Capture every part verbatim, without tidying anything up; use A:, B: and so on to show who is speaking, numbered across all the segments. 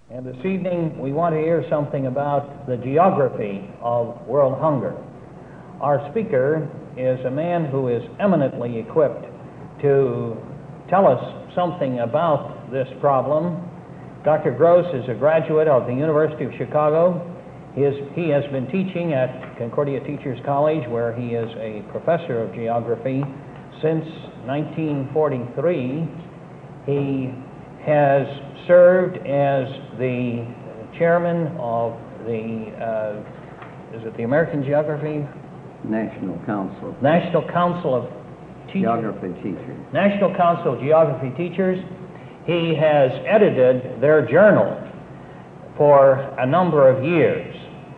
A: And this evening we want to hear something about the geography of world hunger. Our speaker is a man who is eminently equipped to tell us something about this problem. Doctor Gross is a graduate of the University of Chicago. He, is, he has been teaching at Concordia Teachers College, where he is a professor of geography since nineteen forty-three. He has served as the chairman of the, uh, is it the American Geography?
B: National Council.
A: National Council of Teachers.
B: Geography Teachers.
A: National Council of Geography Teachers. He has edited their journal for a number of years.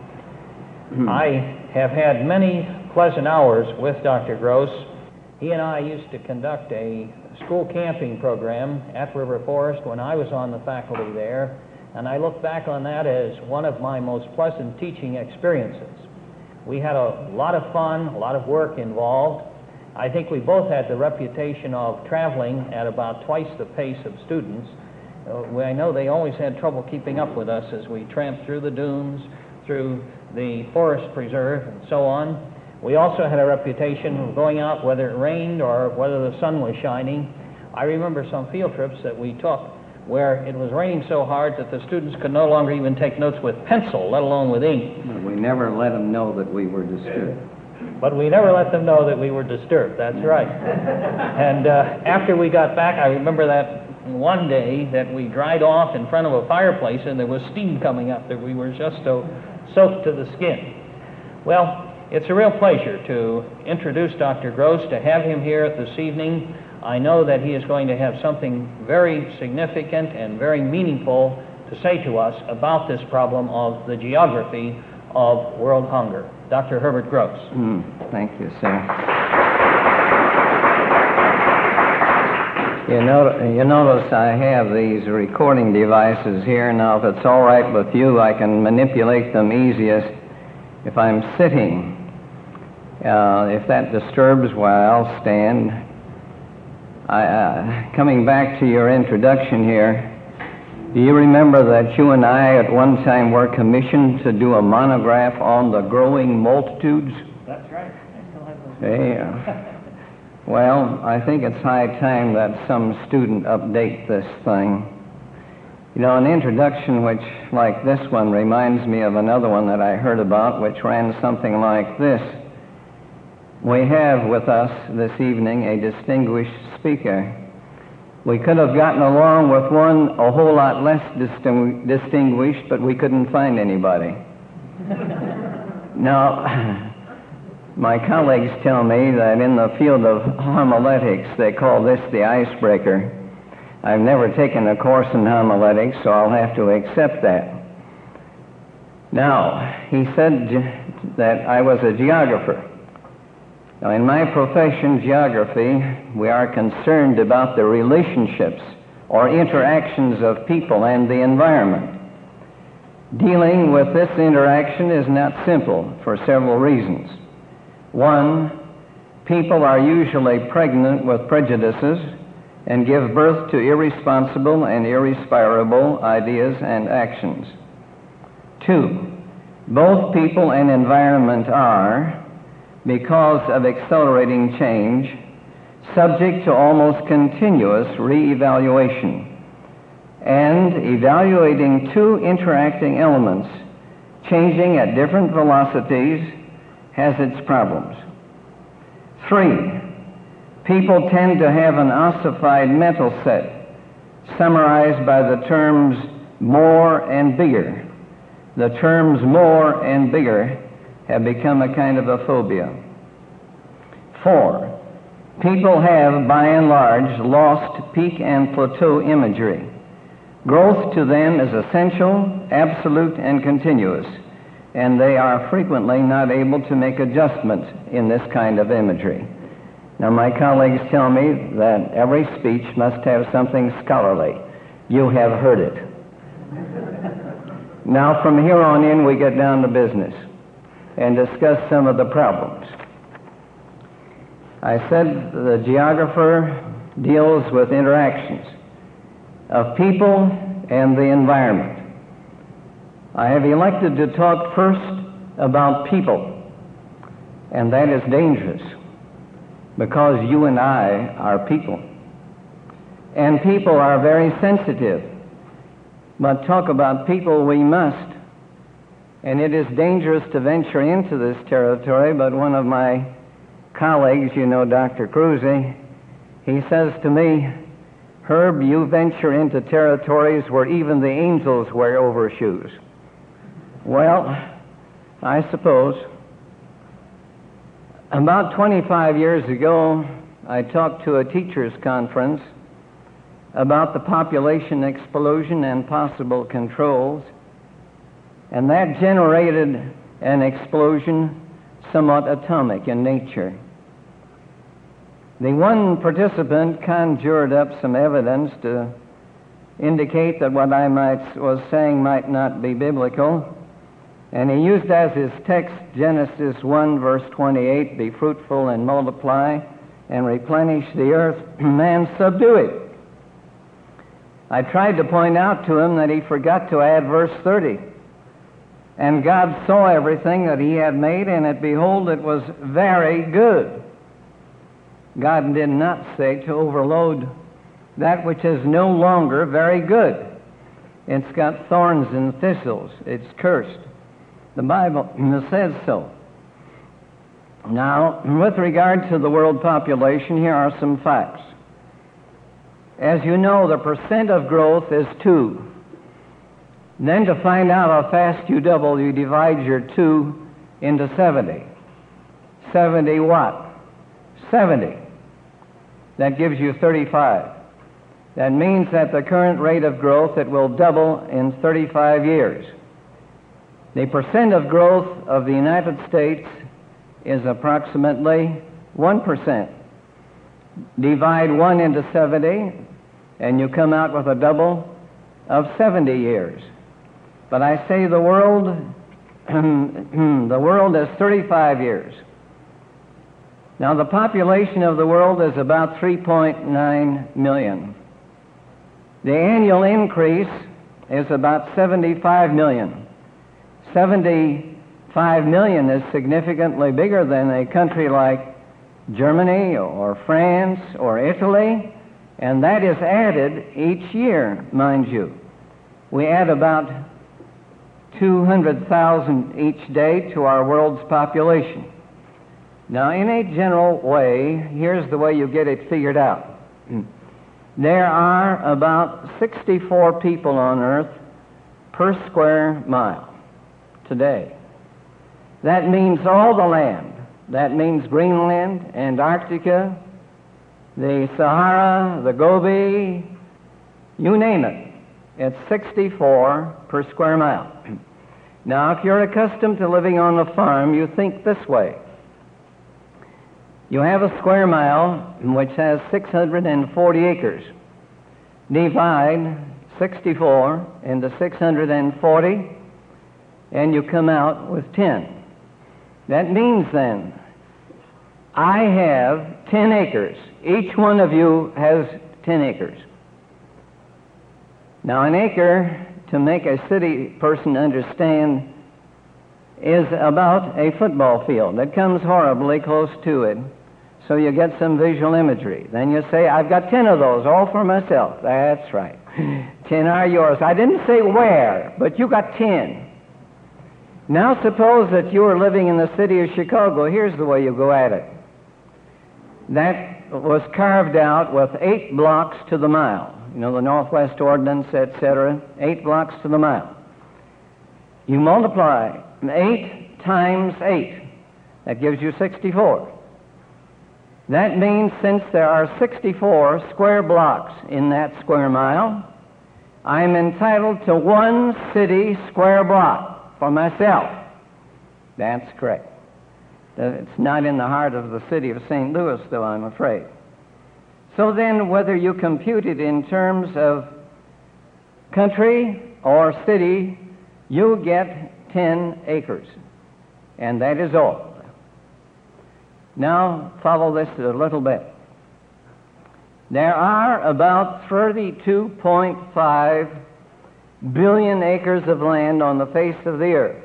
A: I have had many pleasant hours with Doctor Gross. He and I used to conduct a school camping program at River Forest when I was on the faculty there, and I look back on that as one of my most pleasant teaching experiences. We had a lot of fun, a lot of work involved. I think we both had the reputation of traveling at about twice the pace of students. Uh, I know they always had trouble keeping up with us as we tramped through the dunes, through the forest preserve, and so on. We also had a reputation of going out whether it rained or whether the sun was shining. I remember some field trips that we took where it was raining so hard that the students could no longer even take notes with pencil, let alone with ink.
B: We never let them know that we were disturbed.
A: But we never let them know that we were disturbed, that's right. And uh, after we got back, I remember that one day that we dried off in front of a fireplace and there was steam coming up, that we were just so soaked to the skin. Well, it's a real pleasure to introduce Doctor Gross, to have him here this evening. I know that he is going to have something very significant and very meaningful to say to us about this problem of the geography of world hunger. Doctor Herbert Gross.
B: Mm, thank you, sir. You, know, you notice I have these recording devices here. Now, if it's all right with you, I can manipulate them easiest if I'm sitting. Uh, if that disturbs, well, I'll stand. I, uh, coming back to your introduction here, do you remember that you and I at one time were commissioned to do a monograph on the growing multitudes?
A: That's right. I still have those.
B: Yeah. Well, I think it's high time that some student update this thing. You know, an introduction which, like this one, reminds me of another one that I heard about, which ran something like this. We have with us this evening a distinguished speaker. We could have gotten along with one a whole lot less distingu- distinguished, but we couldn't find anybody. Now, my colleagues tell me that in the field of homiletics, they call this the icebreaker. I've never taken a course in homiletics, so I'll have to accept that. Now, he said ge- that I was a geographer. Now, in my profession, geography, we are concerned about the relationships or interactions of people and the environment. Dealing with this interaction is not simple for several reasons. One, people are usually pregnant with prejudices and give birth to irresponsible and irrespirable ideas and actions. Two, both people and environment are, because of accelerating change, subject to almost continuous re-evaluation. And evaluating two interacting elements, changing at different velocities, has its problems. Three, people tend to have an ossified mental set, summarized by the terms more and bigger. The terms more and bigger have become a kind of a phobia. Four, people have, by and large, lost peak and plateau imagery. Growth to them is essential, absolute, and continuous, and they are frequently not able to make adjustments in this kind of imagery. Now, my colleagues tell me that every speech must have something scholarly. You have heard it. Now, from here on in, we get down to business and discuss some of the problems. I said the geographer deals with interactions of people and the environment. I have elected to talk first about people, and that is dangerous, because you and I are people. And people are very sensitive, but talk about people we must. And it is dangerous to venture into this territory, but one of my colleagues, you know, Doctor Cruzy, he says to me, "Herb, you venture into territories where even the angels wear overshoes." Well, I suppose. About twenty-five years ago, I talked to a teachers' conference about the population explosion and possible controls, and that generated an explosion somewhat atomic in nature. The one participant conjured up some evidence to indicate that what I might was saying might not be biblical, and he used as his text Genesis one, verse twenty-eight, "Be fruitful and multiply and replenish the earth and subdue it." I tried to point out to him that he forgot to add verse thirty. "And God saw everything that he had made, and it, behold, it was very good." God did not say to overload that which is no longer very good. It's got thorns and thistles. It's cursed. The Bible says so. Now, with regard to the world population, here are some facts. As you know, the percent of growth is two. Then to find out how fast you double, you divide your two into seventy. seventy what? seventy. That gives you thirty-five. That means at the current rate of growth, it will double in thirty-five years. The percent of growth of the United States is approximately one percent. Divide one into seventy, and you come out with a double of seventy years. But I say the world, the world is thirty-five years. Now, the population of the world is about three point nine million. The annual increase is about seventy-five million. seventy-five million is significantly bigger than a country like Germany or France or Italy, and that is added each year, mind you. We add about two hundred thousand each day to our world's population. Now, in a general way, here's the way you get it figured out. There are about sixty-four people on Earth per square mile today. That means all the land. That means Greenland, Antarctica, the Sahara, the Gobi, you name it. It's sixty-four per square mile. Now, if you're accustomed to living on a farm, you think this way. You have a square mile which has six hundred forty acres. Divide sixty-four into six hundred forty, and you come out with ten. That means then, I have ten acres. Each one of you has ten acres. Now, an acre, to make a city person understand, is about a football field. It comes horribly close to it, so you get some visual imagery. Then you say, I've got ten of those, all for myself. That's right. Ten are yours. I didn't say where, but you got ten. Now suppose that you are living in the city of Chicago. Here's the way you go at it. That was carved out with eight blocks to the mile. You know, the Northwest Ordinance, et cetera, eight blocks to the mile. You multiply eight times eight. That gives you sixty-four. That means since there are sixty-four square blocks in that square mile, I'm entitled to one city square block for myself. That's correct. It's not in the heart of the city of Saint Louis, though, I'm afraid. So then, whether you compute it in terms of country or city, you get ten acres. And that is all. Now, follow this a little bit. There are about thirty-two point five billion acres of land on the face of the earth.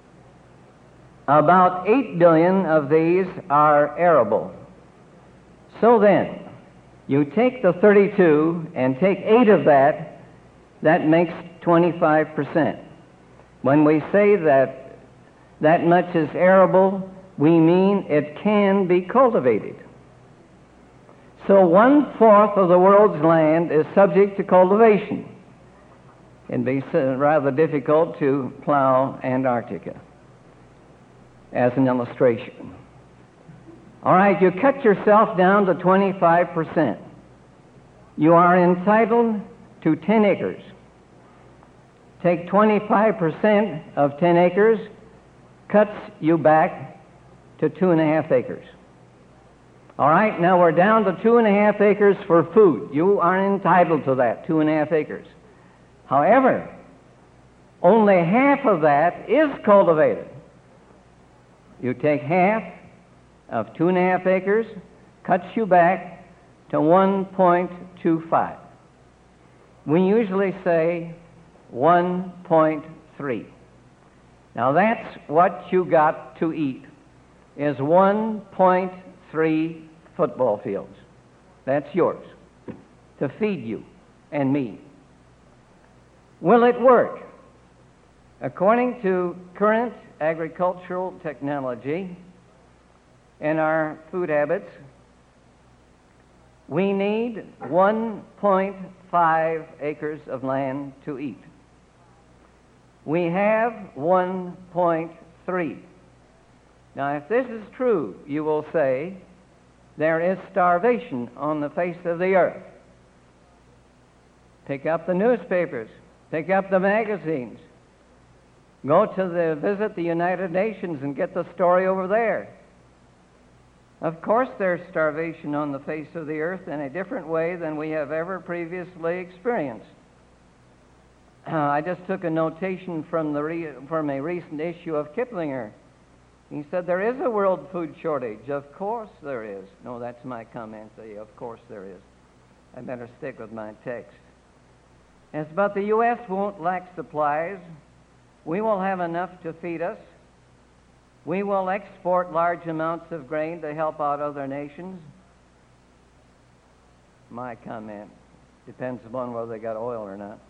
B: About eight billion of these are arable. So then, you take the thirty-two and take eight of that, that makes twenty-five percent. When we say that that much is arable, we mean it can be cultivated. So one-fourth of the world's land is subject to cultivation. It'd be rather difficult to plow Antarctica, as an illustration. All right, you cut yourself down to twenty-five percent. You are entitled to ten acres. Take twenty-five percent of ten acres, cuts you back to two and a half acres. All right, now we're down to two and a half acres for food. You are entitled to that, two and a half acres. However, only half of that is cultivated. You take half of two and a half acres, cuts you back to one point two five. We usually say one point three. Now that's what you got to eat, is one point three football fields. That's yours, to feed you and me. Will it work? According to current agricultural technology and our food habits, we need one point five acres of land to eat. We have one point three. Now, if this is true, you will say, there is starvation on the face of the earth. Pick up the newspapers, pick up the magazines, go to the, visit the United Nations and get the story over there. Of course there's starvation on the face of the earth in a different way than we have ever previously experienced. Uh, I just took a notation from, the re- from a recent issue of Kiplinger. He said, there is a world food shortage. Of course there is. No, that's my comment. The, of course there is. I better stick with my text. Yes, but the U S won't lack supplies. We will have enough to feed us. We will export large amounts of grain to help out other nations. My comment. Depends upon whether they got oil or not.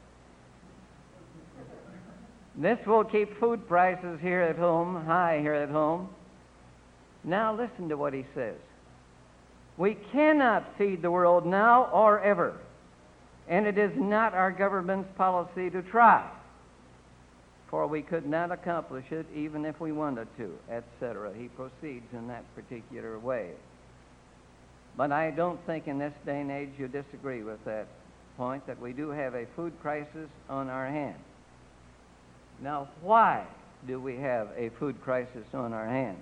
B: This will keep food prices here at home, high here at home. Now listen to what he says. We cannot feed the world now or ever, and it is not our government's policy to try, for we could not accomplish it even if we wanted to, et cetera. He proceeds in that particular way. But I don't think in this day and age you disagree with that point, that we do have a food crisis on our hands. Now, why do we have a food crisis on our hands?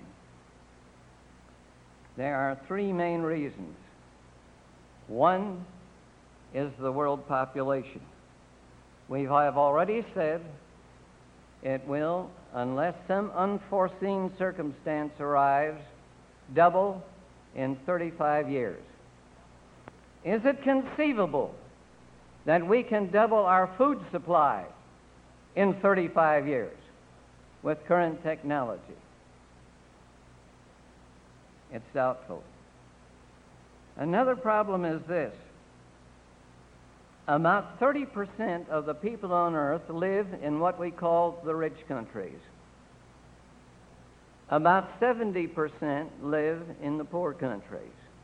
B: There are three main reasons. One is the world population. We have already said it will, unless some unforeseen circumstance arrives, double in thirty-five years. Is it conceivable that we can double our food supply in thirty-five years with current technology? It's doubtful. Another problem is this. About thirty percent of the people on earth live in what we call the rich countries. About seventy percent live in the poor countries.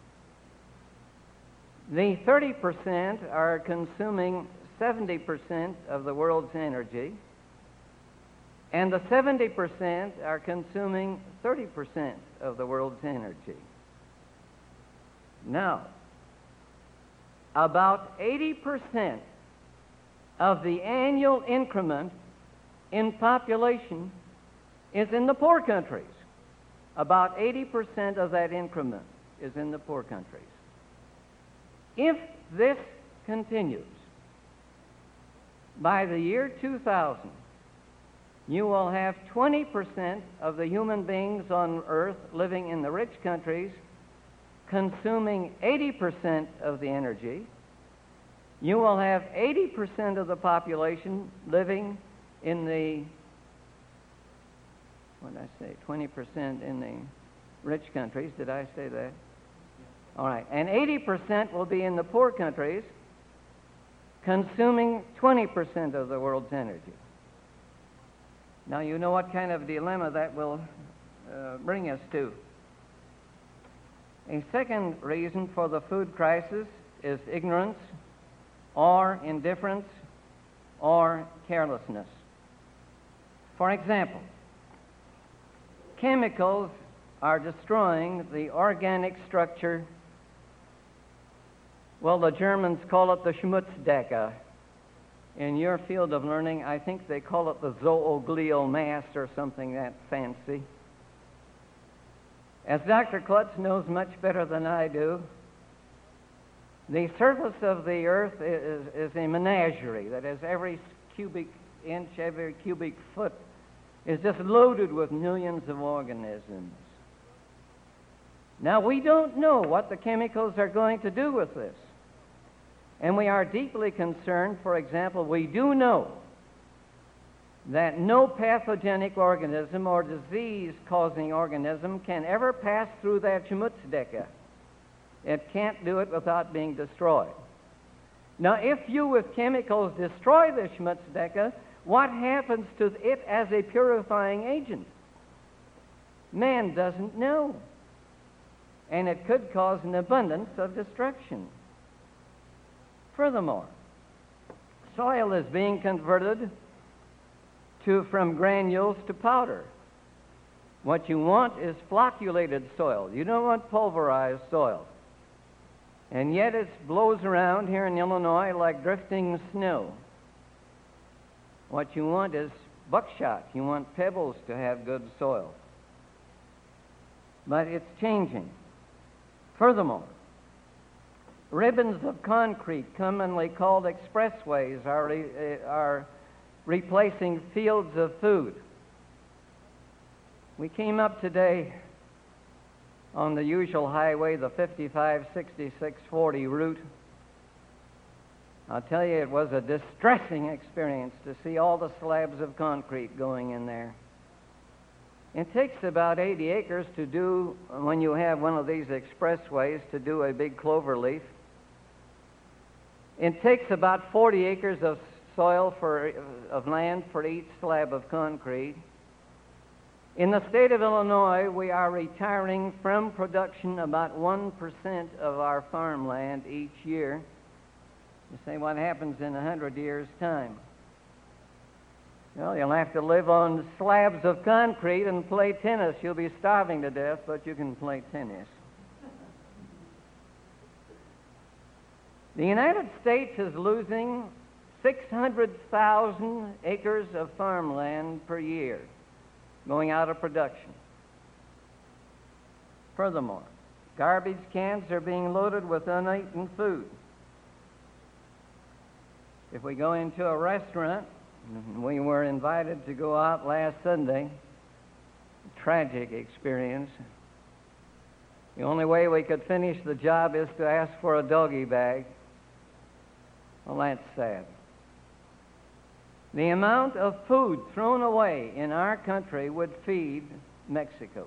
B: The thirty percent are consuming seventy percent of the world's energy, and the seventy percent are consuming thirty percent of the world's energy. Now, about eighty percent of the annual increment in population is in the poor countries. About eighty percent of that increment is in the poor countries. If this continues, by the year two thousand, you will have twenty percent of the human beings on earth living in the rich countries consuming eighty percent of the energy. you will have eighty percent of the population living in the, what did I say, twenty percent in the rich countries. Did I say that? All right. And eighty percent will be in the poor countries, consuming twenty percent of the world's energy. Now, you know what kind of dilemma that will uh, bring us to. A second reason for the food crisis is ignorance, or indifference, or carelessness. For example, chemicals are destroying the organic structure. Well, the Germans call it the Schmutzdecke. In your field of learning, I think they call it the zooglial mass or something that fancy. As Doctor Klutz knows much better than I do, the surface of the earth is, is a menagerie. That is, every cubic inch, every cubic foot is just loaded with millions of organisms. Now, we don't know what the chemicals are going to do with this. And we are deeply concerned. For example, we do know that no pathogenic organism or disease-causing organism can ever pass through that Schmutzdecke. It can't do it without being destroyed. Now, if you with chemicals destroy the Schmutzdecke, what happens to it as a purifying agent? Man doesn't know. And it could cause an abundance of destruction. Furthermore, soil is being converted to, from granules to powder. What you want is flocculated soil. You don't want pulverized soil. And yet it blows around here in Illinois like drifting snow. What you want is buckshot. You want pebbles to have good soil. But it's changing. Furthermore, ribbons of concrete, commonly called expressways, are, re, uh, are replacing fields of food. We came up today on the usual highway, the fifty-five sixty-six forty route. I'll tell you, it was a distressing experience to see all the slabs of concrete going in there. It takes about eighty acres to do, when you have one of these expressways, to do a big clover leaf. It takes about forty acres of soil for, of land for each slab of concrete. In the state of Illinois, we are retiring from production about one percent of our farmland each year. You say, what happens in a hundred years' time? Well, you'll have to live on slabs of concrete and play tennis. You'll be starving to death, but you can play tennis. The United States is losing six hundred thousand acres of farmland per year, going out of production. Furthermore, garbage cans are being loaded with uneaten food. If we go into a restaurant, we were invited to go out last Sunday. Tragic experience. The only way we could finish the job is to ask for a doggy bag. Well, that's sad. The amount of food thrown away in our country would feed Mexico.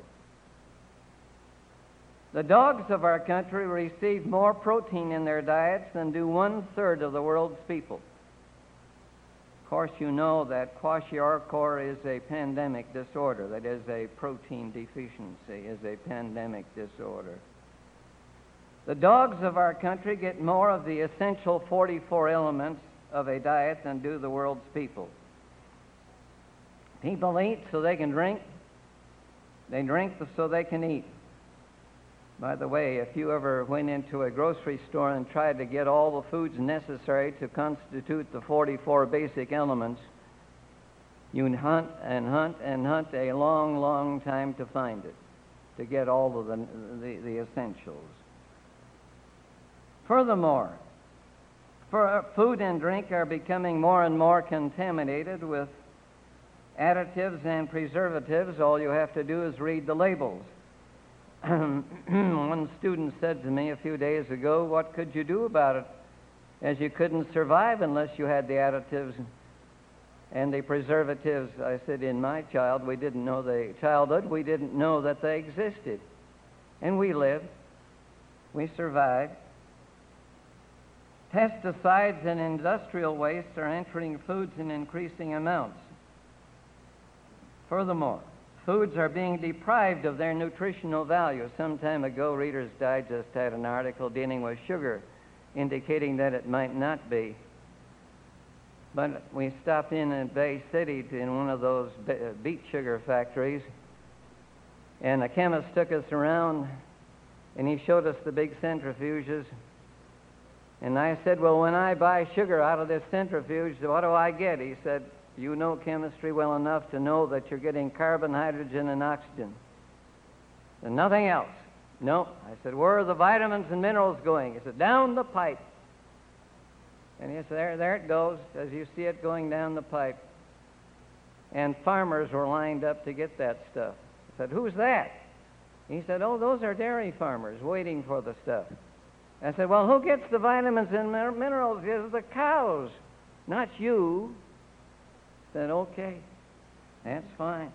B: The dogs of our country receive more protein in their diets than do one-third of the world's people. Of course, you know that kwashiorkor is a pandemic disorder. That is, a protein deficiency is a pandemic disorder. The dogs of our country get more of the essential forty-four elements of a diet than do the world's people. People eat so they can drink. They drink so they can eat. By the way, if you ever went into a grocery store and tried to get all the foods necessary to constitute the forty-four basic elements, you'd hunt and hunt and hunt a long, long time to find it, to get all of the, the, the essentials. Furthermore, for food and drink are becoming more and more contaminated with additives and preservatives. All you have to do is read the labels. One student said to me a few days ago, what could you do about it? as you couldn't survive unless you had the additives and the preservatives. I said, in my child, we didn't know the childhood, we didn't know that they existed. And we lived. We survived. Pesticides and industrial wastes are entering foods in increasing amounts. Furthermore, foods are being deprived of their nutritional value. Some time ago, Reader's Digest had an article dealing with sugar, indicating that it might not be. But we stopped in at Bay City to, in one of those beet sugar factories, and a chemist took us around, and he showed us the big centrifuges. And I said, well, when I buy sugar out of this centrifuge, what do I get? He said, you know chemistry well enough to know that you're getting carbon, hydrogen, and oxygen, and nothing else. No. I said, where are the vitamins and minerals going? He said, down the pipe. And he said, there, there it goes, as you see it going down the pipe. And farmers were lined up to get that stuff. I said, who's that? He said, oh, those are dairy farmers waiting for the stuff. I said, well, who gets the vitamins and min- minerals? It's the cows, not you. I said, okay, that's fine.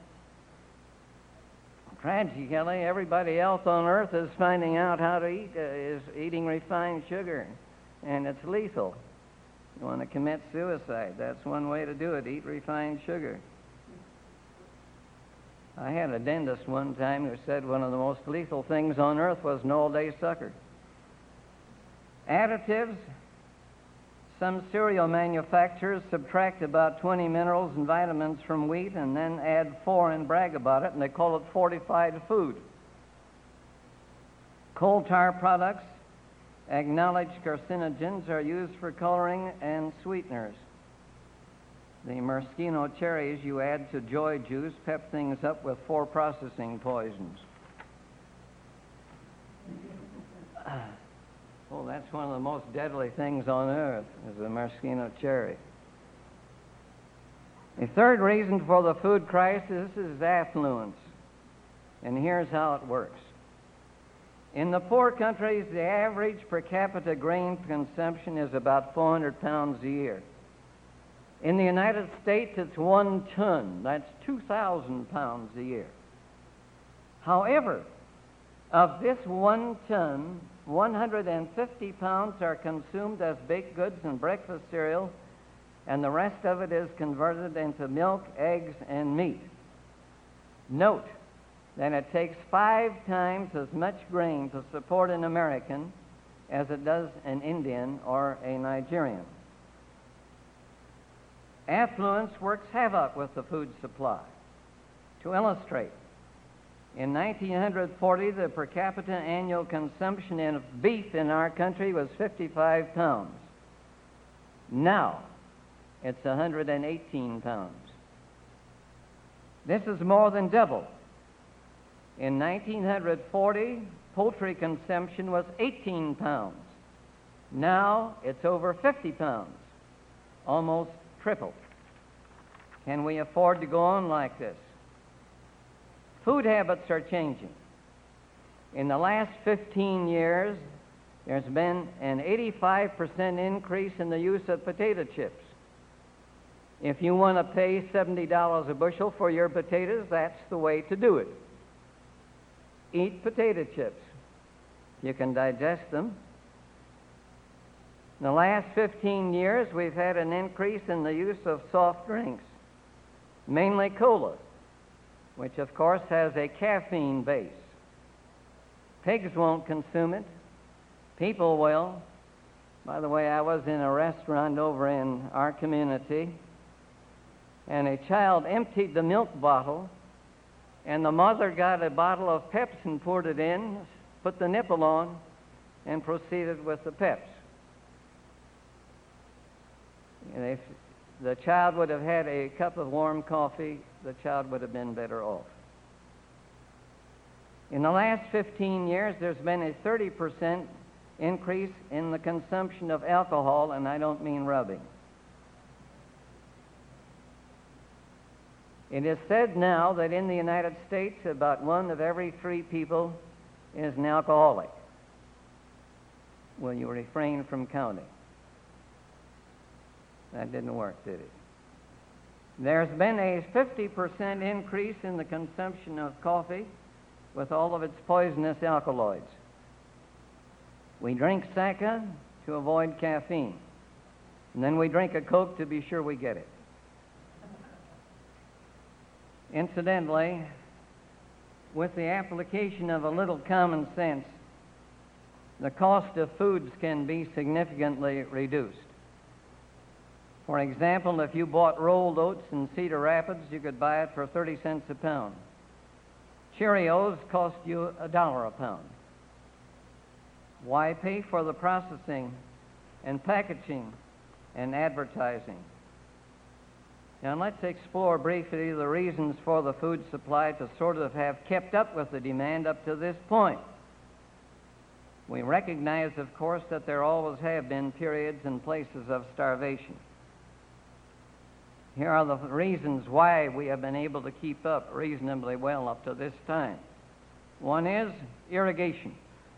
B: Tragically, everybody else on earth is finding out how to eat, uh, is eating refined sugar, and it's lethal. You want to commit suicide, that's one way to do it, eat refined sugar. I had a dentist one time who said one of the most lethal things on earth was an all-day sucker. Additives. Some cereal manufacturers subtract about twenty minerals and vitamins from wheat and then add four and brag about it, and they call it fortified food. Coal tar products, acknowledged carcinogens, are used for coloring and sweeteners. The maraschino cherries you add to joy juice pep things up with four processing poisons. Oh, that's one of the most deadly things on earth, is the maraschino cherry. The third reason for the food crisis is affluence. And here's how it works. In the poor countries, the average per capita grain consumption is about four hundred pounds a year. In the United States, it's one ton. That's two thousand pounds a year. However, of this one ton, one hundred fifty pounds are consumed as baked goods and breakfast cereal, and the rest of it is converted into milk, eggs, and meat. Note that it takes five times as much grain to support an American as it does an Indian or a Nigerian. Affluence works havoc with the food supply. To illustrate, in nineteen forty, the per capita annual consumption of beef in our country was fifty-five pounds. Now, it's one hundred eighteen pounds. This is more than double. In nineteen forty, poultry consumption was eighteen pounds. Now, it's over fifty pounds, almost triple. Can we afford to go on like this? Food habits are changing. In the last fifteen years, there's been an eighty-five percent increase in the use of potato chips. If you want to pay seventy dollars a bushel for your potatoes, that's the way to do it. Eat potato chips. You can digest them. In the last fifteen years, we've had an increase in the use of soft drinks, mainly cola, which of course has a caffeine base. Pigs won't consume it. People will. By the way, I was in a restaurant over in our community, and a child emptied the milk bottle, and the mother got a bottle of Peps and poured it in, put the nipple on, and proceeded with the Peps. And if the child would have had a cup of warm coffee, the child would have been better off. In the last fifteen years, there's been a thirty percent increase in the consumption of alcohol, and I don't mean rubbing. It is said now that in the United States, about one of every three people is an alcoholic. Will you refrain from counting? That didn't work, did it? There's been a fifty percent increase in the consumption of coffee with all of its poisonous alkaloids. We drink sake to avoid caffeine, and then we drink a Coke to be sure we get it. Incidentally, with the application of a little common sense, the cost of foods can be significantly reduced. For example, if you bought rolled oats in Cedar Rapids, you could buy it for thirty cents a pound. Cheerios cost you a dollar a pound. Why pay for the processing and packaging and advertising? Now let's explore briefly the reasons for the food supply to sort of have kept up with the demand up to this point. We recognize, of course, that there always have been periods and places of starvation. Here are the reasons why we have been able to keep up reasonably well up to this time. One is irrigation.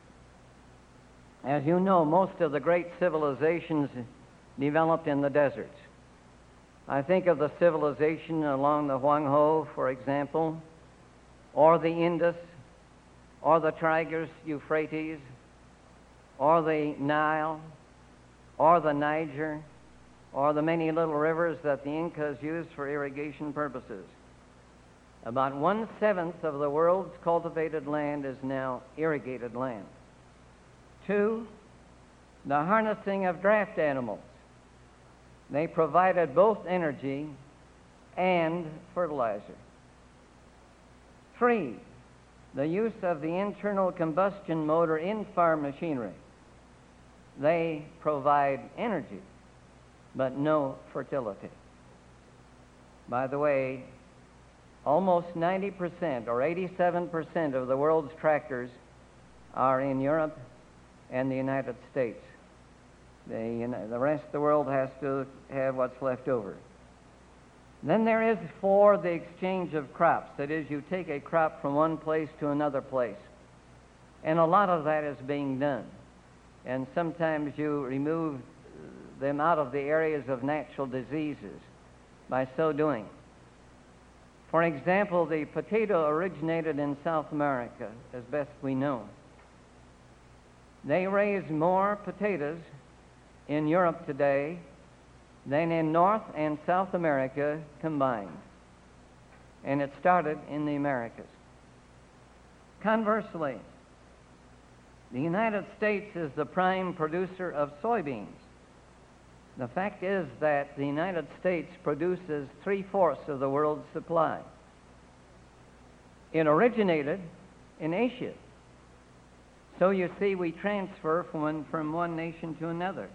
B: As you know, most of the great civilizations developed in the deserts. I think of the civilization along the Huanghe, for example, or the Indus, or the Tigris, Euphrates, or the Nile, or the Niger, or the many little rivers that the Incas used for irrigation purposes. About one-seventh of the world's cultivated land is now irrigated land. Two, the harnessing of draft animals. They provided both energy and fertilizer. Three, the use of the internal combustion motor in farm machinery. They provide energy, but no fertility. By the way, almost ninety percent or eighty-seven percent of the world's tractors are in Europe and the United States. The, you know, the rest of the world has to have what's left over. Then there is for the exchange of crops. That is, you take a crop from one place to another place. And a lot of that is being done. And sometimes you remove them out of the areas of natural diseases by so doing. For example, the potato originated in South America, as best we know. They raise more potatoes in Europe today than in North and South America combined. And it started in the Americas. Conversely, the United States is the prime producer of soybeans. The fact is that the United States produces three-fourths of the world's supply. It originated in Asia. So you see, we transfer from one, from one nation to another.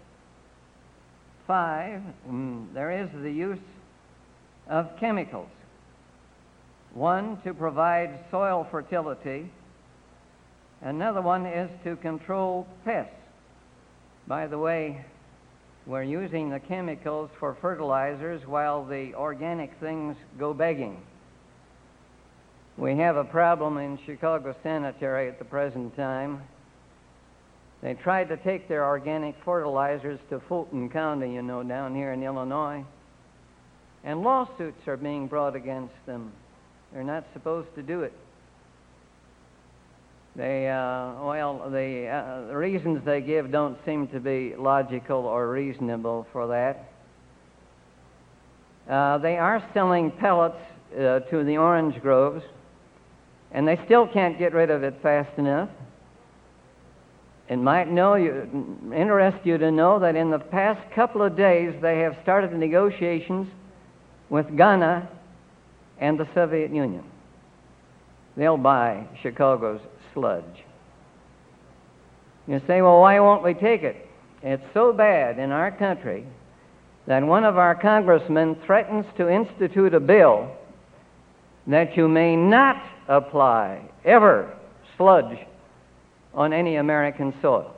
B: Five, mm, there is the use of chemicals. One, to provide soil fertility. Another one is to control pests. By the way, we're using the chemicals for fertilizers while the organic things go begging. We have a problem in Chicago Sanitary at the present time. They tried to take their organic fertilizers to Fulton County, you know, down here in Illinois, and lawsuits are being brought against them. They're not supposed to do it. They, uh, well, the, uh, the reasons they give don't seem to be logical or reasonable for that. Uh, they are selling pellets uh, to the orange groves, and they still can't get rid of it fast enough. It might know you, interest you to know that in the past couple of days they have started negotiations with Ghana and the Soviet Union. They'll buy Chicago's sludge. You say, well, why won't we take it? It's so bad in our country that one of our congressmen threatens to institute a bill that you may not apply ever sludge on any American soil.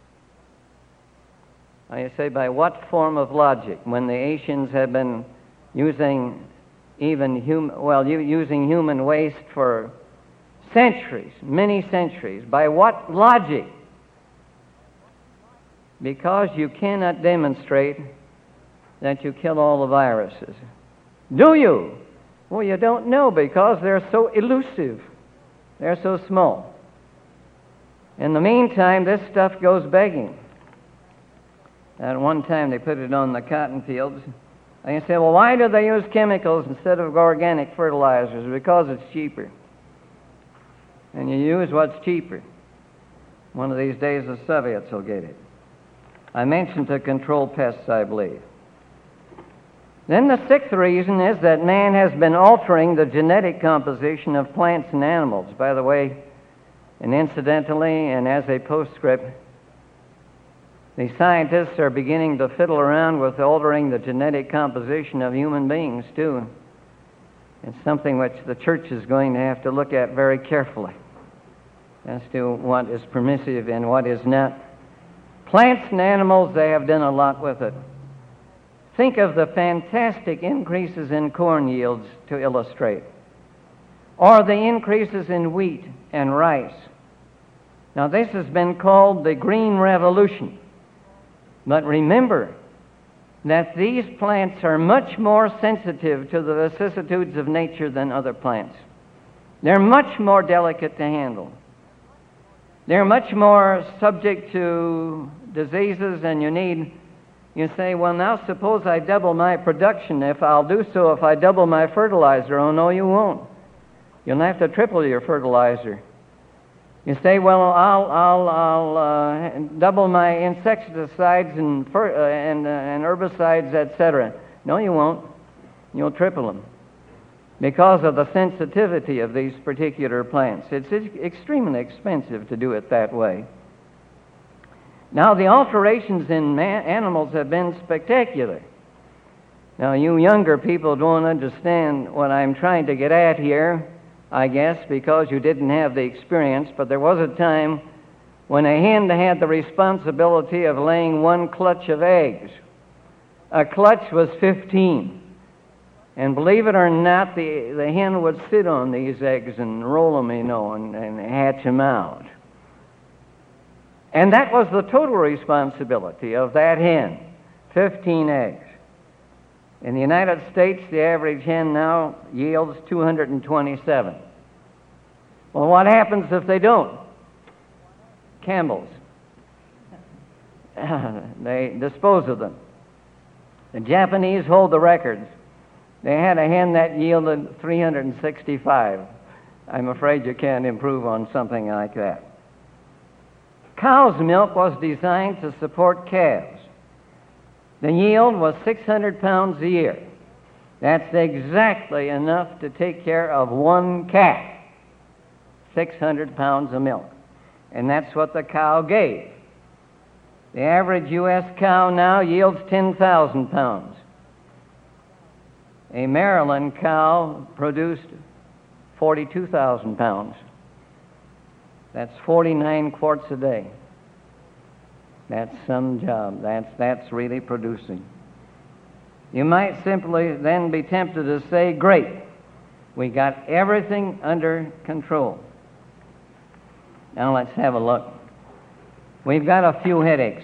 B: Now you say, by what form of logic, when the Asians have been using even hum- well, u- using human waste for centuries, many centuries, by what logic? Because you cannot demonstrate that you kill all the viruses. Do you? Well, you don't know because they're so elusive. They're so small. In the meantime, this stuff goes begging. At one time, they put it on the cotton fields. And you say, well, why do they use chemicals instead of organic fertilizers? Because it's cheaper. And you use what's cheaper. One of these days, the Soviets will get it. I mentioned to control pests, I believe. Then the sixth reason is that man has been altering the genetic composition of plants and animals. By the way, and incidentally, and as a postscript, the scientists are beginning to fiddle around with altering the genetic composition of human beings, too. It's something which the church is going to have to look at very carefully as to what is permissive and what is not. Plants and animals, they have done a lot with it. Think of the fantastic increases in corn yields to illustrate, or the increases in wheat and rice. Now, this has been called the Green Revolution. But remember that these plants are much more sensitive to the vicissitudes of nature than other plants. They're much more delicate to handle. They're much more subject to diseases, and you need, you say, well, now suppose I double my production. If I'll do so, if I double my fertilizer, oh, no, you won't. You'll have to triple your fertilizer. You say, well, I'll, I'll, I'll uh, double my insecticides and, fer- uh, and, uh, and herbicides, et cetera. No, you won't. You'll triple them because of the sensitivity of these particular plants. It's extremely expensive to do it that way. Now, the alterations in man- animals have been spectacular. Now, you younger people don't understand what I'm trying to get at here, I guess, because you didn't have the experience, but there was a time when a hen had the responsibility of laying one clutch of eggs. A clutch was fifteen. And believe it or not, the, the hen would sit on these eggs and roll them, you know, and, and hatch them out. And that was the total responsibility of that hen, fifteen eggs. In the United States, the average hen now yields two hundred twenty-seven. Well, what happens if they don't? Camels. They dispose of them. The Japanese hold the records. They had a hen that yielded three hundred sixty-five. I'm afraid you can't improve on something like that. Cow's milk was designed to support calves. The yield was six hundred pounds a year. That's exactly enough to take care of one calf. six hundred pounds of milk. And that's what the cow gave. The average U S cow now yields ten thousand pounds. A Maryland cow produced forty-two thousand pounds. That's forty-nine quarts a day. That's some job. That's, that's really producing. You might simply then be tempted to say, great, we got everything under control. Now let's have a look. We've got a few headaches.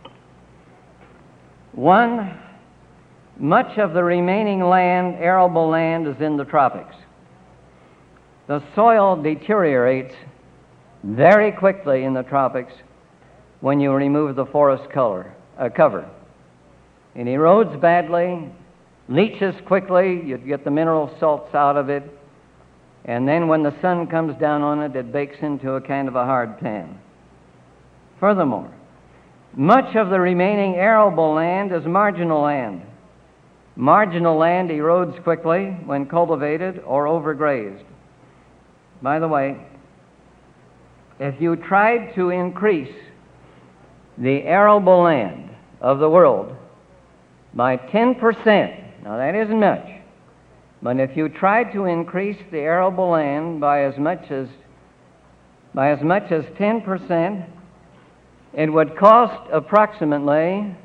B: One, much of the remaining land, arable land, is in the tropics. The soil deteriorates very quickly in the tropics when you remove the forest color, uh, cover. It erodes badly, leaches quickly, you get the mineral salts out of it, and then when the sun comes down on it, it bakes into a kind of a hard pan. Furthermore, much of the remaining arable land is marginal land. Marginal land erodes quickly when cultivated or overgrazed. By the way, if you tried to increase the arable land of the world by ten percent, now that isn't much, but if you tried to increase the arable land by as much as by as much as ten percent, it would cost approximately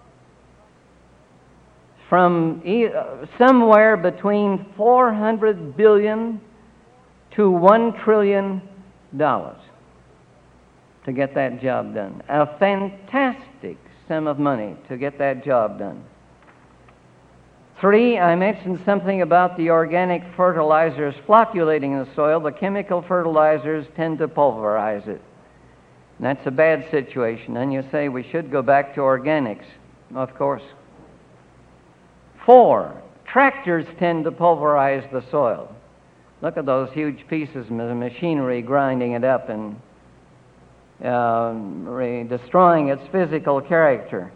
B: from e- uh, somewhere between four hundred billion to one trillion dollars to get that job done. A fantastic sum of money to get that job done. Three, I mentioned something about the organic fertilizers flocculating the soil. The chemical fertilizers tend to pulverize it. And that's a bad situation. And you say we should go back to organics. Of course. Four, tractors tend to pulverize the soil. Look at those huge pieces of machinery grinding it up and uh, re- destroying its physical character.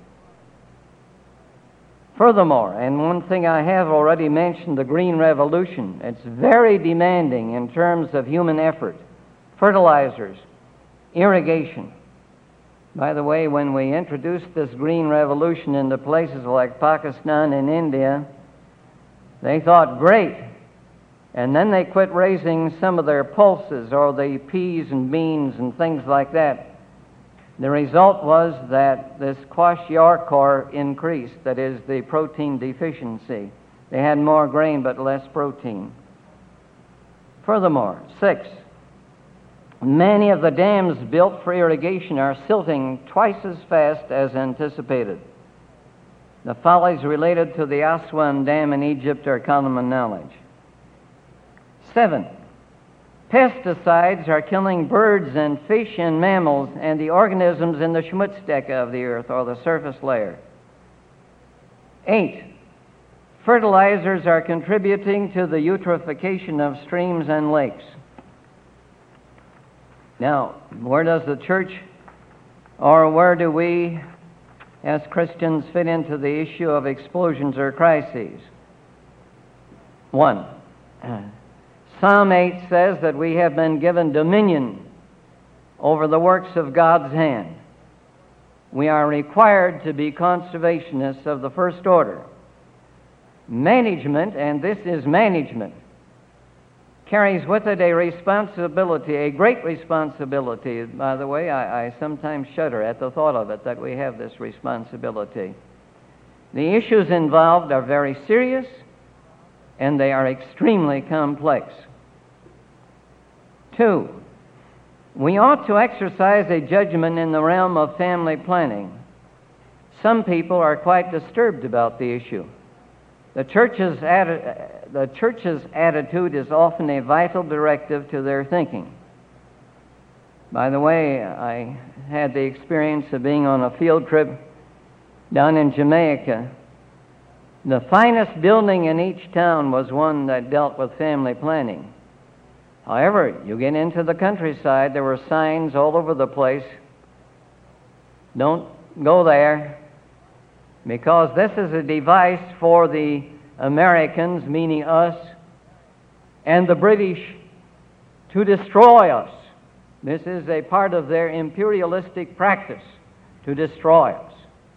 B: Furthermore, and one thing I have already mentioned, the Green Revolution. It's very demanding in terms of human effort. Fertilizers, irrigation. By the way, when we introduced this Green Revolution into places like Pakistan and India, they thought, great. And then they quit raising some of their pulses or the peas and beans and things like that. The result was that this kwashiorkor increased, that is, the protein deficiency. They had more grain but less protein. Furthermore, six, many of the dams built for irrigation are silting twice as fast as anticipated. The follies related to the Aswan Dam in Egypt are common knowledge. Seven, pesticides are killing birds and fish and mammals and the organisms in the Schmutzdecke of the earth, or the surface layer. Eight, fertilizers are contributing to the eutrophication of streams and lakes. Now, where does the church, or where do we as Christians fit into the issue of explosions or crises? One, Psalm eight says that we have been given dominion over the works of God's hand. We are required to be conservationists of the first order. Management, and this is management, carries with it a responsibility, a great responsibility. By the way, I, I sometimes shudder at the thought of it, that we have this responsibility. The issues involved are very serious, and they are extremely complex. Two, we ought to exercise a judgment in the realm of family planning. Some people are quite disturbed about the issue. The church's, atti- the church's attitude is often a vital directive to their thinking. By the way, I had the experience of being on a field trip down in Jamaica. The finest building in each town was one that dealt with family planning. However, you get into the countryside, there were signs all over the place. Don't go there, because this is a device for the Americans, meaning us, and the British to destroy us. This is a part of their imperialistic practice, to destroy us.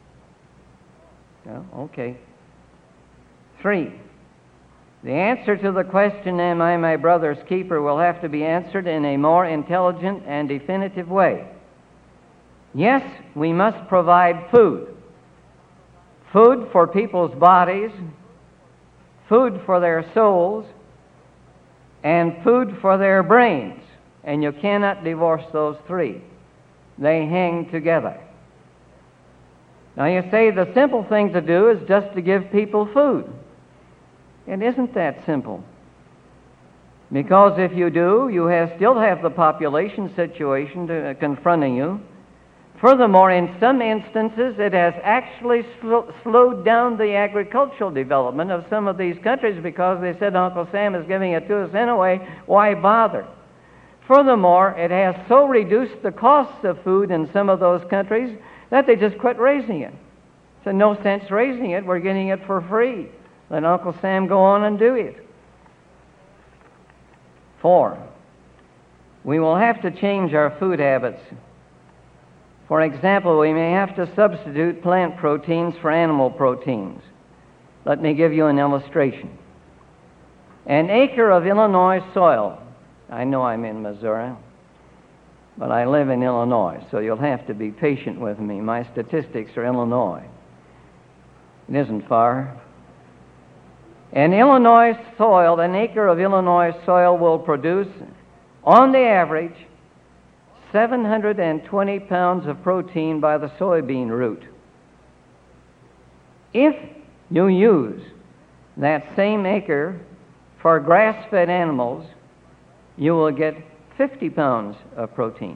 B: Yeah, okay. Three, the answer to the question, am I my brother's keeper, will have to be answered in a more intelligent and definitive way. Yes, we must provide food. Food for people's bodies, food for their souls, and food for their brains. And you cannot divorce those three. They hang together. Now you say the simple thing to do is just to give people food. It isn't that simple. Because if you do, you have, still have the population situation to, uh, confronting you. Furthermore, in some instances, it has actually sl- slowed down the agricultural development of some of these countries, because they said Uncle Sam is giving it to us anyway, why bother? Furthermore, it has so reduced the costs of food in some of those countries that they just quit raising it. So no sense raising it, we're getting it for free. Let Uncle Sam go on and do it. Four, we will have to change our food habits. For example, we may have to substitute plant proteins for animal proteins. Let me give you an illustration. An acre of Illinois soil, I know I'm in Missouri, but I live in Illinois, so you'll have to be patient with me. My statistics are Illinois. It isn't far. An Illinois soil, an acre of Illinois soil will produce, on the average, seven hundred twenty pounds of protein by the soybean root. If you use that same acre for grass-fed animals, you will get fifty pounds of protein.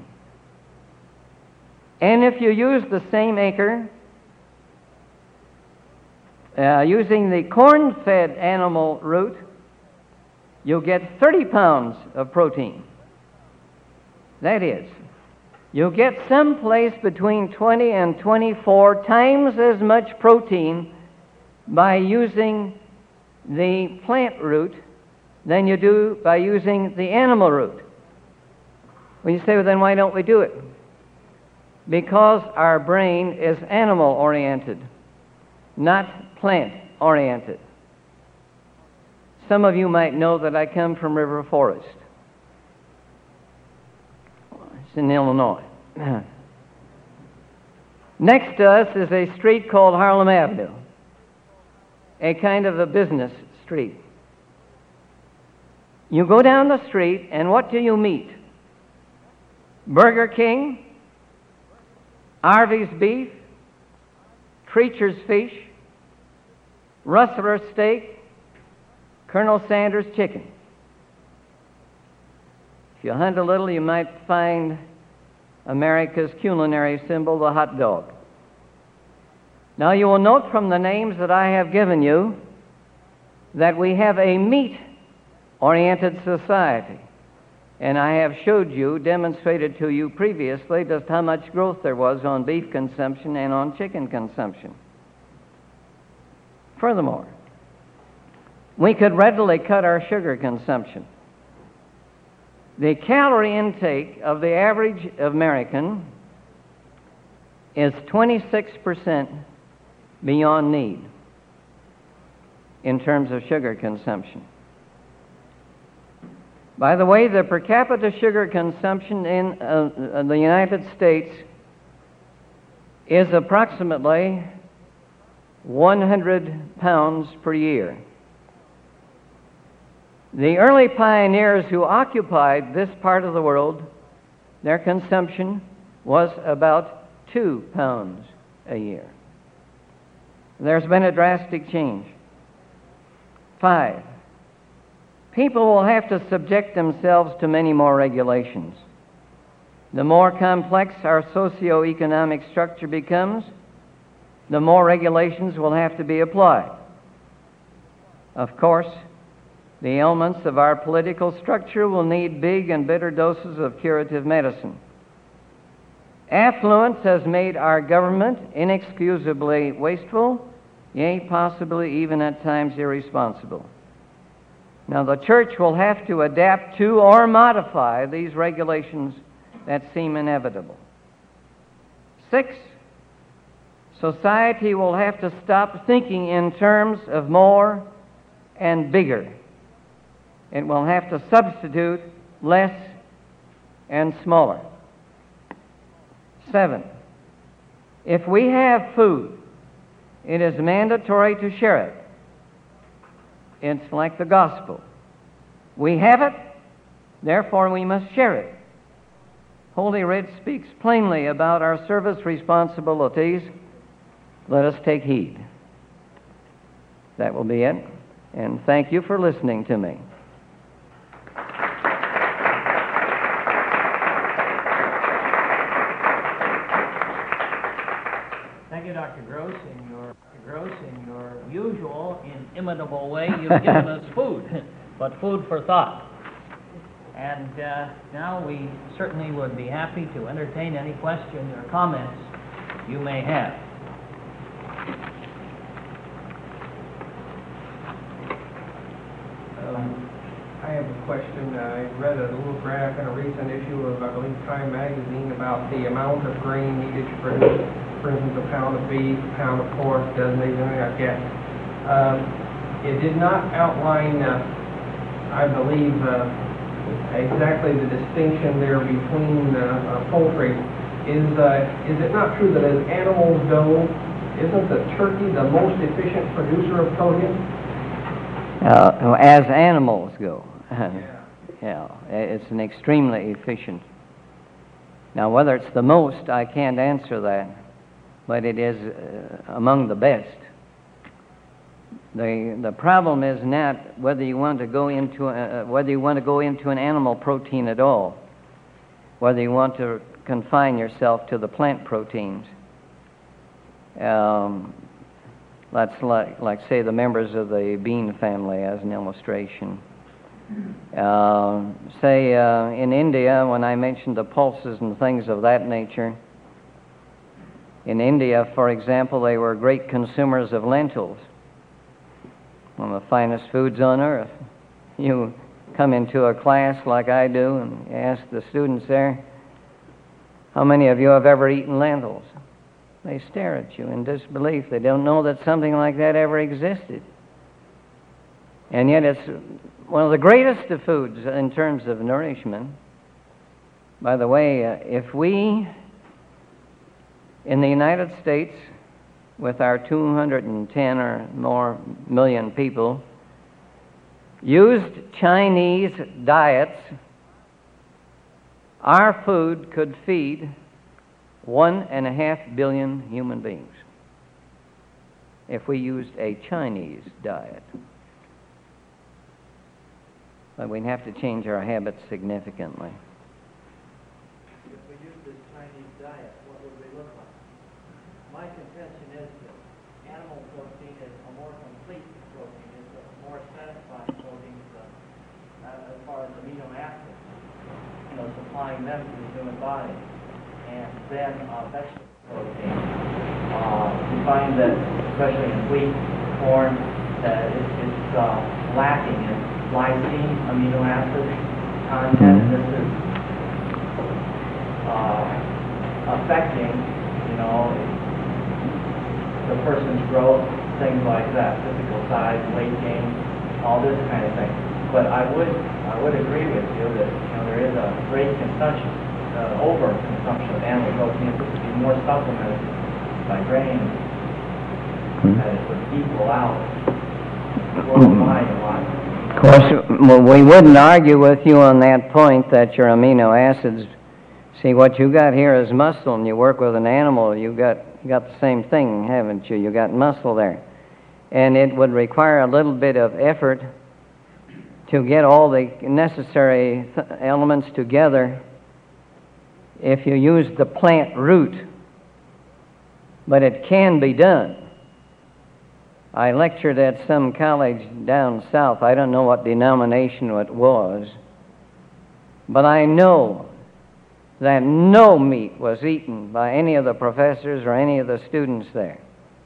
B: And if you use the same acre uh, using the corn-fed animal route, you'll get thirty pounds of protein. That is, you'll get someplace between twenty and twenty-four times as much protein by using the plant route than you do by using the animal route. When you say, well, then why don't we do it? Because our brain is animal-oriented, not plant-oriented. Some of you might know that I come from River Forest. It's in Illinois. Next to us is a street called Harlem Avenue, a kind of a business street. You go down the street, and what do you meet? Burger King, Arby's Beef, Treacher's Fish, Rustler Steak, Colonel Sanders Chicken. If you hunt a little, you might find America's culinary symbol, the hot dog. Now, you will note from the names that I have given you that we have a meat-oriented society. And I have showed you, demonstrated to you previously, just how much growth there was on beef consumption and on chicken consumption. Furthermore, we could readily cut our sugar consumption. The calorie intake of the average American is twenty-six percent beyond need in terms of sugar consumption. By the way, the per capita sugar consumption in uh, the United States is approximately one hundred pounds per year. The early pioneers who occupied this part of the world, their consumption was about two pounds a year. There's been a drastic change. Five, people will have to subject themselves to many more regulations. The more complex our socioeconomic structure becomes, the more regulations will have to be applied. Of course, the elements of our political structure will need big and bitter doses of curative medicine. Affluence has made our government inexcusably wasteful, yea, possibly even at times irresponsible. Now, the church will have to adapt to or modify these regulations that seem inevitable. Six, society will have to stop thinking in terms of more and bigger. It will have to substitute less and smaller. Seven, if we have food, it is mandatory to share it. It's like the gospel. We have it, therefore we must share it. Holy Writ speaks plainly about our service responsibilities. Let us take heed. That will be it, and thank you for listening to me.
A: Thank you, Doctor Gross. In your Doctor Gross, in your usual, inimitable way, you've given us food, but food for thought. And uh, now we certainly would be happy to entertain any questions or comments you may have.
C: Um, I have a question. I read a little graph in a recent issue of, I believe, Time magazine about the amount of grain needed to produce, for instance, a pound of beef, a pound of pork, doesn't even I guess. Um, it did not outline, uh, I believe, uh, exactly the distinction there between uh, uh, poultry. Is uh, is it not true that as animals go, isn't the turkey the most efficient producer of protein?
B: Uh, as animals go,
C: Yeah.
B: yeah, it's an extremely efficient. Now, whether it's the most, I can't answer that, but it is uh, among the best. The, the problem is not whether you want to go into a, whether you want to go into an animal protein at all, whether you want to confine yourself to the plant proteins. Um, that's like, like say the members of the bean family as an illustration. Uh, say uh, in India, when I mentioned the pulses and things of that nature, in India, for example, they were great consumers of lentils. One of the finest foods on earth. You come into a class like I do and ask the students there, how many of you have ever eaten lentils? They stare at you in disbelief. They don't know that something like that ever existed. And yet it's one of the greatest of foods in terms of nourishment. By the way, uh, if we, in the United States, with our two hundred ten or more million people, used Chinese diets, our food could feed one and a half billion human beings if we used a Chinese diet. But we'd have to change our habits significantly.
D: If we use this Chinese diet, what would we look like? My contention is that animal protein is a more complete protein, it's a more satisfying protein uh, as far as amino acids, you know, supplying them to the human body. And then uh, vegetable protein. Uh, we find that, especially in wheat, corn, that it, it's uh, lacking in lysine amino acid content. This is uh, affecting, you know, the person's growth, things like that, physical size, weight gain, all this kind of thing. But I would, I would agree with you that, you know, there is a great consumption, uh, over-consumption of animal protein. This would be more supplemented by grains, that it would equal out worldwide a lot.
B: Of course, well, we wouldn't argue with you on that point that your amino acids, see, what you got here is muscle, and you work with an animal, you got, you got the same thing, haven't you? You got muscle there. And it would require a little bit of effort to get all the necessary th- elements together if you use the plant root. But it can be done. I lectured at some college down south. I don't know what denomination it was, but I know that no meat was eaten by any of the professors or any of the students there.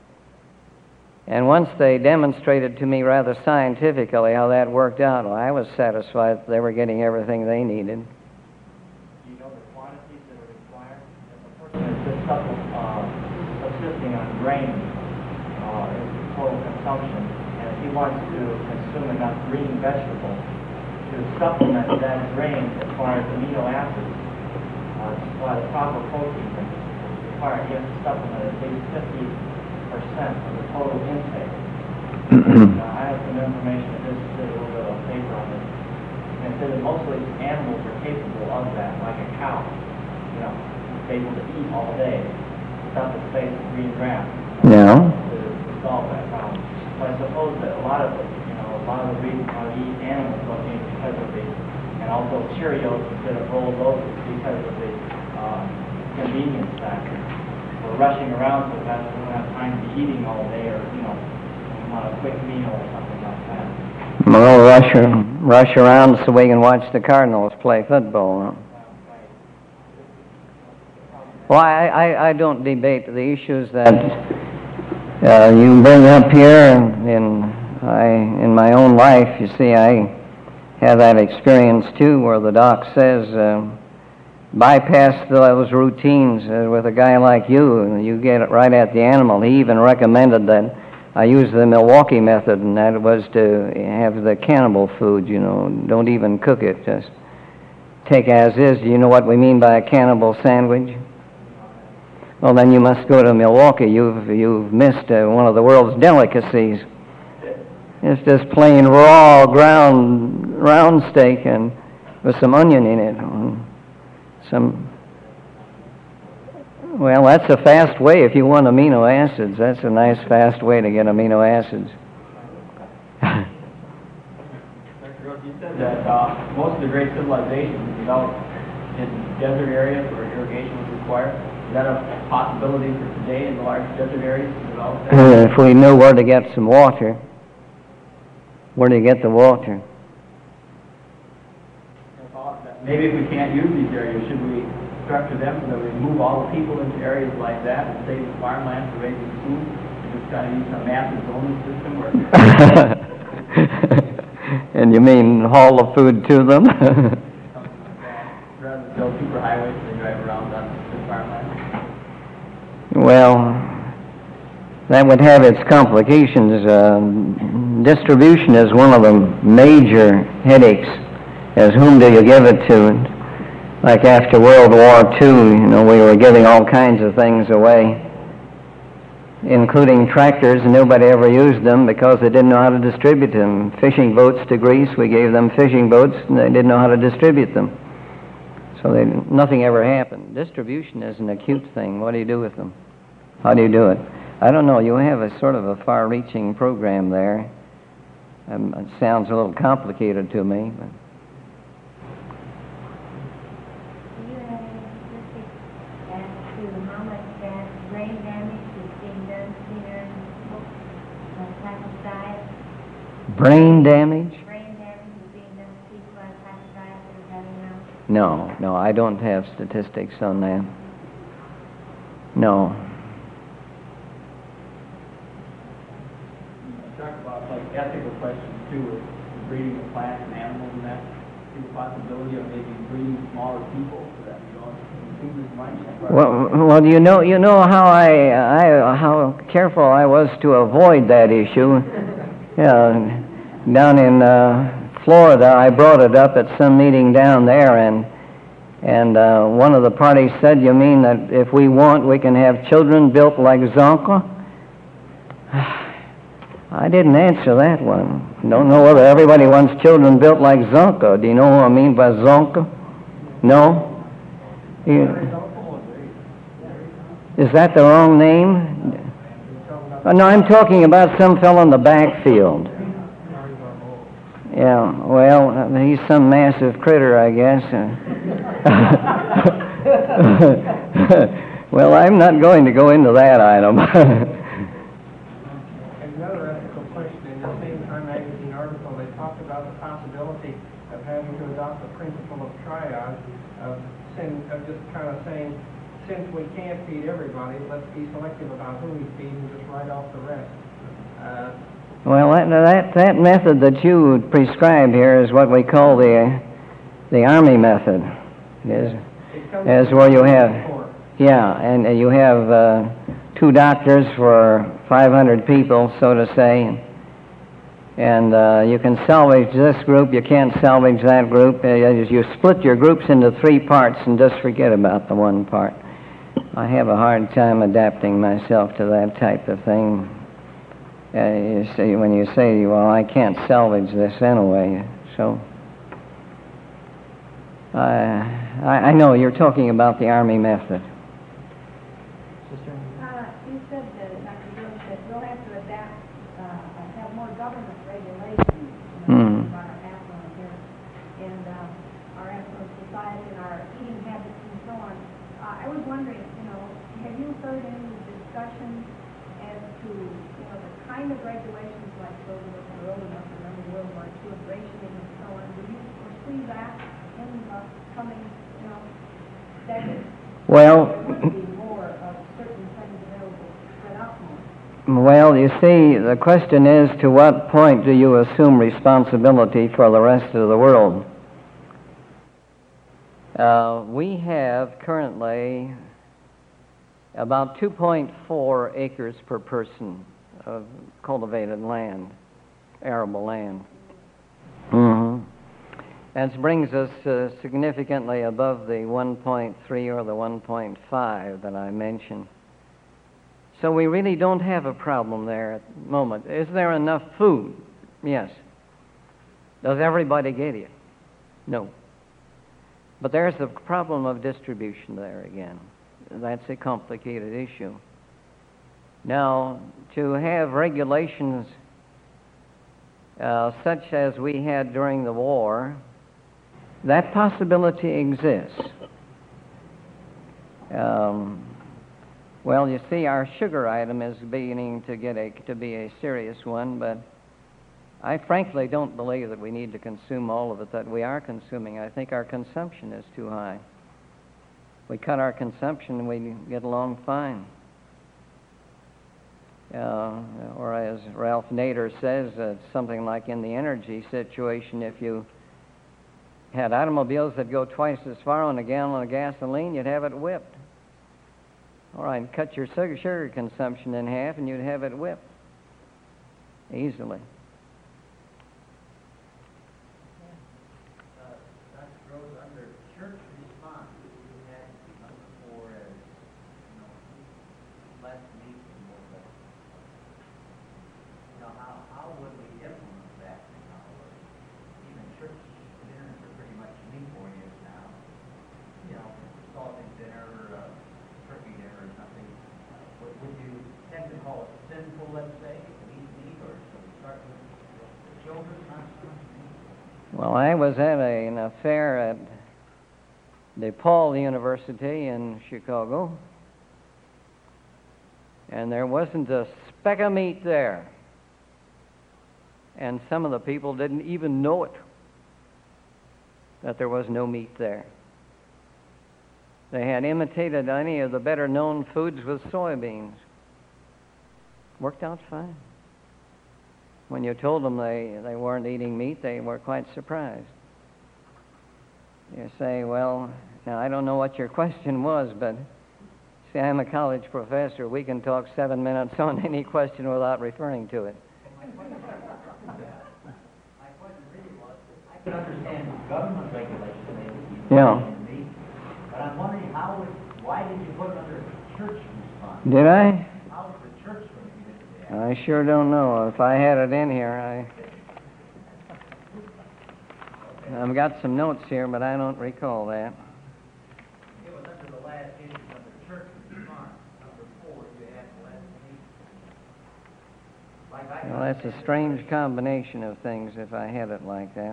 B: And once they demonstrated to me rather scientifically how that worked out, well, I was satisfied that they were getting everything they needed.
D: Do you know the quantities that are required? If a person is just supple, uh, subsisting on grain, uh, is the total consumption, and if he wants to consume enough green vegetables to supplement that grain as far as amino acids, uh, to supply the proper protein required, he has to supplement at least fifty percent of the total intake. uh, I have some information, I just did a little bit of paper on this, and it said that mostly animals are capable of that, like a cow, you know, it's able to eat all day without the space of green grass.
B: Yeah.
D: To, to solve that problem. But I suppose that a lot of the, you know, a lot of the reason why we eat animal protein is because of the, and also Cheerios instead of rolled oats is because of the uh, convenience factor. We're rushing around so fast we don't have time to be eating all day, or, you know, we want a quick meal or something like that.
B: We'll rush, rush around so we can watch the Cardinals play football. Well, I, I, I don't debate the issues that uh, you bring up here. In, I, in my own life, you see, I have that experience too, where the doc says, uh, bypass those routines uh, with a guy like you, and you get it right at the animal. He even recommended that I use the Milwaukee method, and that was to have the cannibal food, you know, don't even cook it, just take as is. Do you know what we mean by a cannibal sandwich? Well, then you must go to Milwaukee. You've, you've missed uh, one of the world's delicacies. It's just plain raw ground round steak and with some onion in it. Some, well, that's a fast way if you want amino acids. That's a nice fast way to get amino acids.
D: Doctor Gross, you said that uh, most of the great civilizations developed in desert areas where irrigation was required. Is that a possibility for today in the large desert areas to develop that?
B: Uh, if we knew where to get some water, where to get the water.
D: Maybe if we can't use these areas, should we structure them so that we move all the people into areas like that and save the farmland for raising food? And just kind of use a massive zoning system where...
B: And you mean haul the food to them?
D: Rather than build superhighways and drive around on the farmland?
B: Well, that would have its complications. Uh, distribution is one of the major headaches. As whom do you give it to? Like after World War Two, you know, we were giving all kinds of things away, including tractors, and nobody ever used them because they didn't know how to distribute them. Fishing boats to Greece, we gave them fishing boats, and they didn't know how to distribute them. So they, nothing ever happened. Distribution is an acute thing. What do you do with them? How do you do it? I don't know. You have a sort of a far-reaching program there. Um, it sounds a little complicated to me, but... Brain damage?
E: Brain damage is being done to people by pesticides that are having now?
B: No, no, I don't have statistics on that. No.
D: Talk about like ethical questions too, with breeding of plants and animals and that. The possibility of maybe breeding smaller people so that you don't improve as much.
B: Well, well, you know, you know how I, I, how careful I was to avoid that issue. Yeah, down in uh, Florida, I brought it up at some meeting down there, and and uh, one of the parties said, "You mean that if we want, we can have children built like Zonka?" I didn't answer that one. Don't know whether everybody wants children built like Zonka. Do you know what I mean by Zonka? No? You, is that the wrong name? Oh, no, I'm talking about some fellow in the backfield. Yeah, well, uh, he's some massive critter, I guess. Well, I'm not going to go into that item.
C: Another ethical question, in the same Time magazine article, they talked about the possibility of having to adopt the principle of triage, of, sin, of just kind of saying, since we can't feed everybody, let's be selective about who we feed and just write off the rest. Uh,
B: Well, that, that that method that you prescribe here is what we call the the Army method. It is, is where you have, yeah, and uh, you have uh, two doctors for five hundred people, so to say, and uh, you can salvage this group, you can't salvage that group. Uh, you split your groups into three parts and just forget about the one part. I have a hard time adapting myself to that type of thing. Uh, you say, when you say, well, I can't salvage this anyway, so... Uh, I, I know you're talking about the Army method.
D: Sister?
E: Uh, you said that, Doctor Jones said we'll have to adapt, uh, have more government regulations, you know,
B: Mm.
E: of our affluent here, and uh, our affluent society and our eating habits and so on. Uh, I was wondering, you know, have you heard any discussion as to, you know, the kind of regulations like those of us who are old enough to remember World War Two, of rationing and so on? Do you foresee that in the coming, you know, decades?
B: Well,
E: There would be more of certain things available, spread out more.
B: well, you see, the question is, to what point do you assume responsibility for the rest of the world? Uh, we have currently about two point four acres per person of cultivated land, arable land. Mm-hmm. That brings us uh, significantly above the one point three or the one point five that I mentioned. So we really don't have a problem there at the moment. Is there enough food? Yes. Does everybody get it? No. But there's the problem of distribution there again. That's a complicated issue. Now, to have regulations uh, such as we had during the war, that possibility exists. Um, well, you see, our sugar item is beginning to get a, to be a serious one, but I frankly don't believe that we need to consume all of it that we are consuming. I think our consumption is too high. We cut our consumption and we get along fine. Uh, or as Ralph Nader says, uh, something like in the energy situation, if you had automobiles that go twice as far on a gallon of gasoline, you'd have it whipped. All right, cut your sugar, sugar consumption in half and you'd have it whipped easily.
D: Uh, Doctor Gross, under church response, you had number four as, you know, less meat and more vegetables. You know, how, how would we implement that in our work? Even church dinners are pretty much meat-oriented now. You know, salted dinner, uh, turkey dinner or something. Would, would you tend to call it sinful, let's say, to eat meat, or should we start with the children, not so much meat?
B: Well, I was at a, an affair at DePaul University in Chicago, and there wasn't a speck of meat there. And some of the people didn't even know it, that there was no meat there. They had imitated any of the better-known foods with soybeans. Worked out fine. When you told them they, they weren't eating meat, they were quite surprised. You say, well, now I don't know what your question was, but see, I'm a college professor. We can talk seven minutes on any question without referring to it.
D: My question really was, I could understand government regulation, they would be
B: Yeah.
D: in meat, but I'm wondering how would, why did you put it under church response?
B: Did I?
D: How is the church going to get into that?
B: I sure don't know. If I had it in here, I... I've got some notes here, but I don't recall that.
D: It was under the last issue under church response, number four, you had less meat. Like I
B: Well, that's a strange combination of things if I had it like that.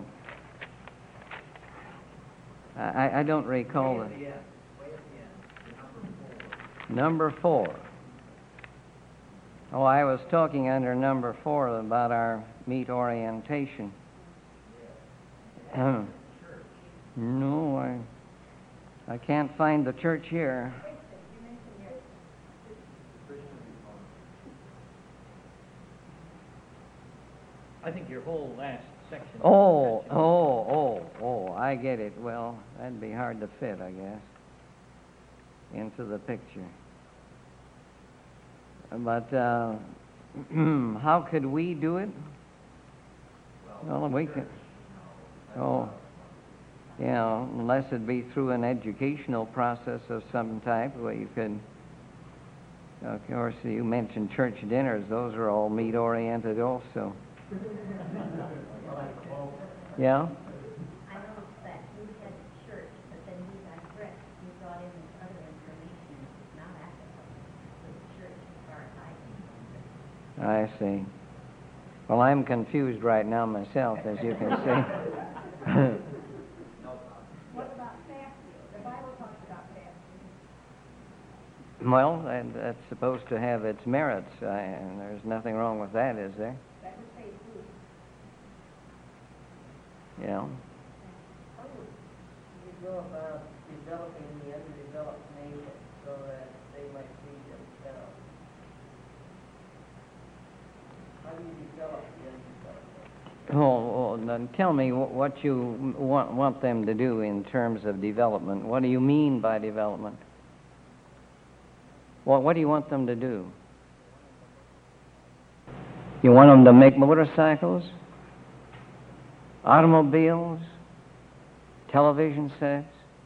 B: I, I- I don't recall
D: Way
B: it.
D: at the end, way at the end, to number four.
B: Number four. Oh, I was talking under number four about our meat orientation. Uh, no, I, I can't find the church here.
A: I think your whole last section.
B: Oh, oh, oh, oh, I get it. Well, that'd be hard to fit, I guess, into the picture. But uh, how could we do it? Well, we could. Oh, yeah, unless it be through an educational process of some type where you could. Of course, you mentioned church dinners; those are all meat-oriented, also. Yeah.
E: I noticed that you said church, but then you digressed. You brought in this other information, not applicable to the church as far as I can.
B: I see. Well, I'm confused right now myself, as you can see.
E: What about fasting? The Bible talks about fasting.
B: Well, that, that's supposed to have its merits, uh, and there's nothing wrong with that, is there?
E: That would say food.
B: Yeah.
F: How would you go about developing the underdeveloped nation so that they might feed themselves? How do you develop the underdeveloped nation?
B: Oh, oh, then tell me wh- what you want, want them to do in terms of development. What do you mean by development? What, what do you want them to do? You want them to make motorcycles? Automobiles? Television sets?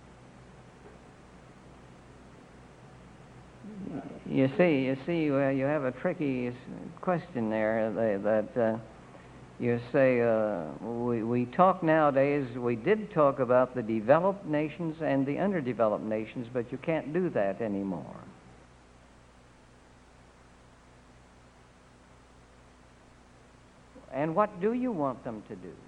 B: You see, you see, well, you have a tricky s- question there that, that uh, you say, uh, we, we talk nowadays, we did talk about the developed nations and the underdeveloped nations, but you can't do that anymore. and what do you want them to do?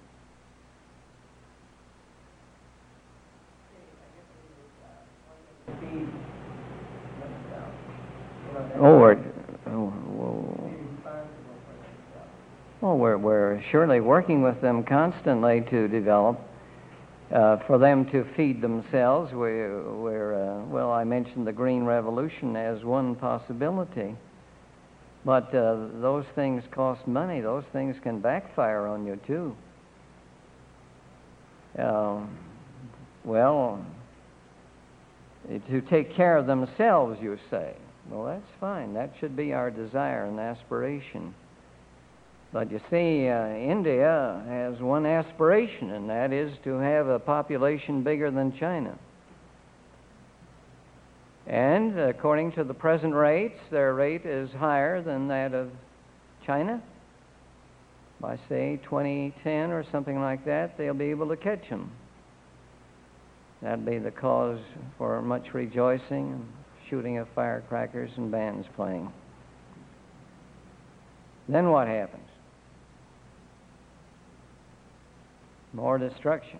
B: Oh, we're, oh, whoa. Well, we're, we're surely working with them constantly to develop, uh, for them to feed themselves. We're, we're uh, well, I mentioned the Green Revolution as one possibility. But uh, those things cost money. Those things can backfire on you, too. Uh, well, to take care of themselves, you say. Well, that's fine. That should be our desire and aspiration. But you see, uh, India has one aspiration, and that is to have a population bigger than China. And according to the present rates, their rate is higher than that of China. By, say, twenty ten or something like that, they'll be able to catch them. That'd be the cause for much rejoicing and shooting of firecrackers and bands playing. Then what happens? More destruction.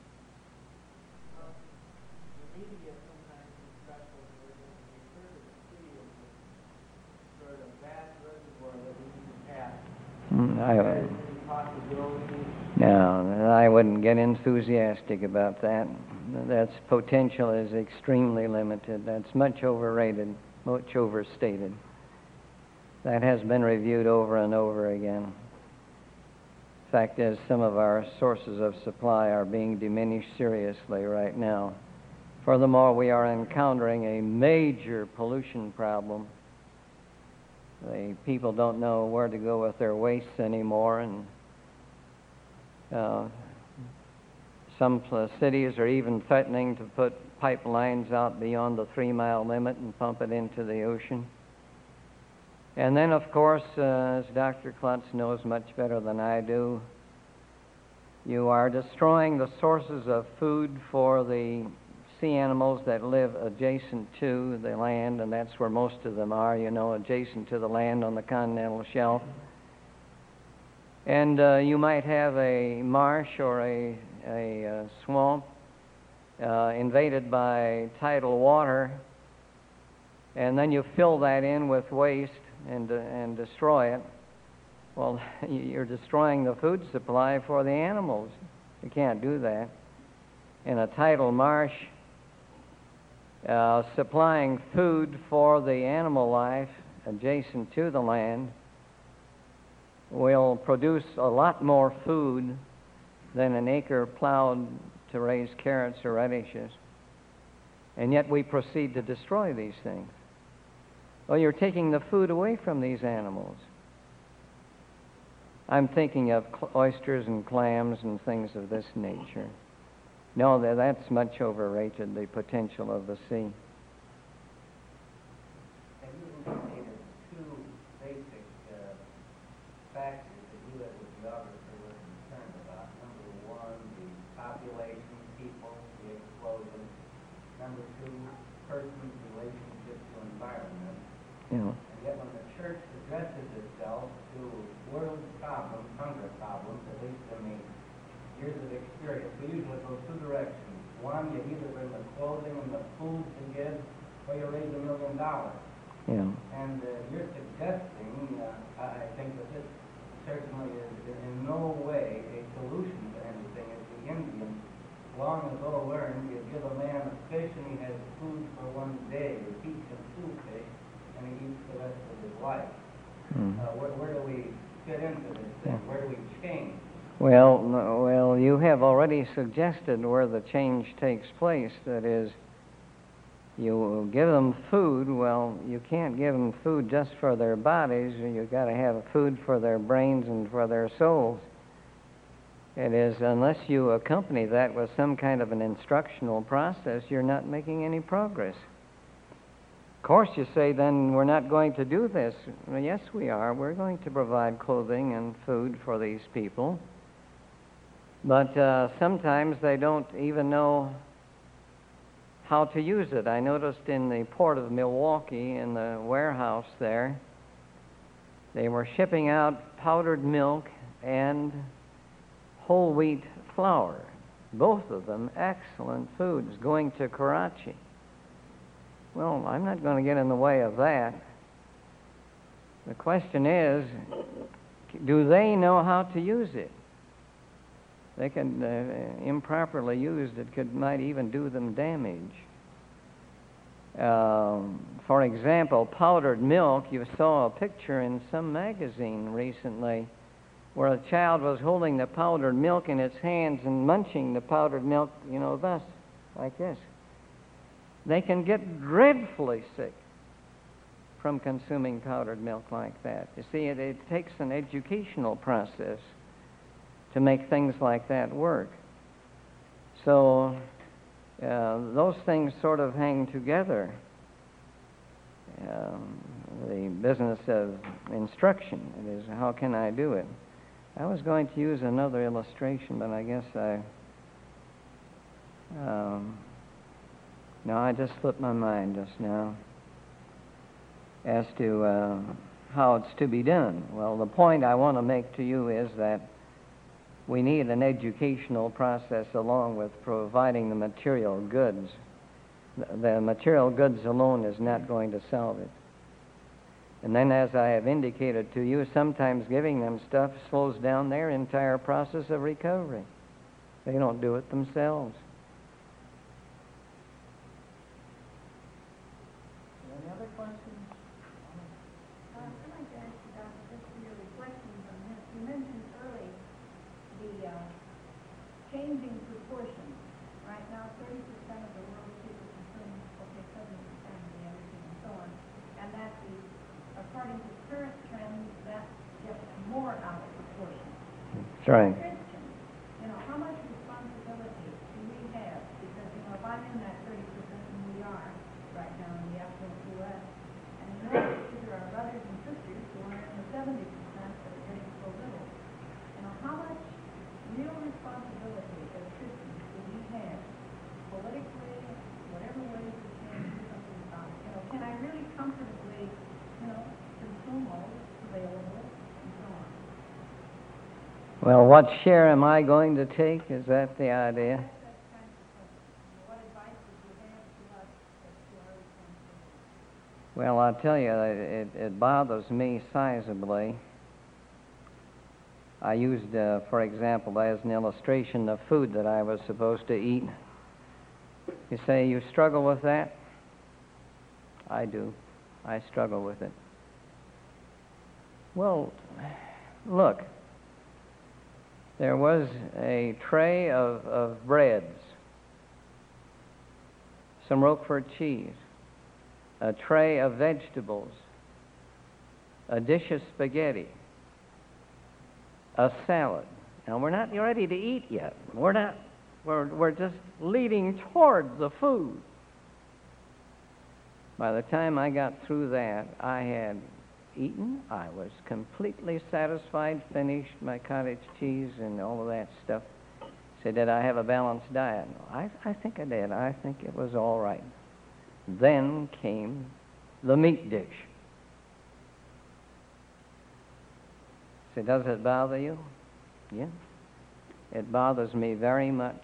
D: The media sometimes is stressful for them to refer to the city as a sort of vast reservoir that we need to pass.
B: Mm, I,
D: Is there any possibility?
B: no, I wouldn't get enthusiastic about that. That's potential is extremely limited. That's much overrated, much overstated. That has been reviewed over and over again. Fact is, some of our sources of supply are being diminished seriously right now. Furthermore, we are encountering a major pollution problem. The people don't know where to go with their wastes anymore, and uh, some uh, cities are even threatening to put pipelines out beyond the three-mile limit and pump it into the ocean. And then, of course, uh, as Doctor Klotz knows much better than I do, you are destroying the sources of food for the sea animals that live adjacent to the land, and that's where most of them are, you know, adjacent to the land on the continental shelf. And uh, you might have a marsh or a, a uh, swamp uh, invaded by tidal water, and then you fill that in with waste and, uh, and destroy it. Well, you're destroying the food supply for the animals. You can't do that. In a tidal marsh, uh, supplying food for the animal life adjacent to the land will produce a lot more food than an acre plowed to raise carrots or radishes. And yet we proceed to destroy these things. Well, you're taking the food away from these animals. I'm thinking of cl- oysters and clams and things of this nature. No, that, that's much overrated, the potential of the sea.
G: Have you indicated two basic uh, factors that you as a geographer were concerned about? Number one, the population, people, the explosion. Number two, persons' relationship to environment.
B: Yeah.
G: And yet when the church addresses itself to world problems, hunger problems, at least in the years of experience, we usually go two directions. One, you either bring the clothing and the food to give, or you raise a million dollars.
B: Yeah.
G: And uh, you're suggesting, uh, I I think that this certainly is in no way a solution to anything. As the Indians long ago learned, you give a man a fish and he has food for one day. You teach him two fish and he eats the rest of his life.
B: Mm.
G: Uh, where, where do we fit into this thing? Where do we change?
B: Well, no, well, you have already suggested where the change takes place. That is, you give them food. Well, you can't give them food just for their bodies. You've got to have food for their brains and for their souls. It is, unless you accompany that with some kind of an instructional process, you're not making any progress. Of course, you say, then we're not going to do this. Well, yes, we are. We're going to provide clothing and food for these people. But uh, sometimes they don't even know how to use it. I noticed in the port of Milwaukee, in the warehouse there, they were shipping out powdered milk and whole wheat flour. Both of them excellent foods, going to Karachi. Well, I'm not going to get in the way of that. The question is, do they know how to use it? They can, uh, improperly used, it could might even do them damage. Um, for example, powdered milk, you saw a picture in some magazine recently where a child was holding the powdered milk in its hands and munching the powdered milk, you know, thus, like this. They can get dreadfully sick from consuming powdered milk like that. You see, it, it takes an educational process to make things like that work. So uh, those things sort of hang together. Um, the business of instruction, it is, how can I do it? I was going to use another illustration, but I guess I... Um, no, I just slipped my mind just now as to uh, how it's to be done. Well, the point I want to make to you is that we need an educational process along with providing the material goods. The material goods alone is not going to solve it. And then, as I have indicated to you, sometimes giving them stuff slows down their entire process of recovery. They don't do it themselves.
A: Any other questions?
E: Uh, I'd like to ask you, Doctor, just for your reflections on this. You mentioned early the uh, changing proportions. Right now, thirty percent of the world's people consume, okay, seventy percent of the everything and so on. And that the, according to current trends, that gets more out of proportion.
B: That's right.
E: Christians, you know, how much responsibility do we have? Because, you know, if I'm in that thirty percent, and we are right now in the affluent U S, and you know, there are brothers and sisters who are in the seventy percent that are getting so little. You know, how much real responsibility as Christians do we have, politically, whatever ways we can do something about it? You know, can I really comfortably, you know, consume all that's available and so on?
B: Well, what share am I going to take? Is that the idea?
E: That's kind of the question. What advice would you have to us as to our responsibility?
B: Well, I'll tell you, it, it bothers me sizably. I used, uh, for example, as an illustration, the food that I was supposed to eat. You say you struggle with that? I do. I struggle with it. Well, look. There was a tray of, of breads, some Roquefort cheese, a tray of vegetables, a dish of spaghetti, a salad. Now, we're not ready to eat yet. We're not, we're, we're just leading toward the food. By the time I got through that, I had eaten. I was completely satisfied, finished my cottage cheese and all of that stuff. Said, did I have a balanced diet? No, I, I think I did. I think it was all right. Then came the meat dish. Said, does it bother you? Yeah. It bothers me very much.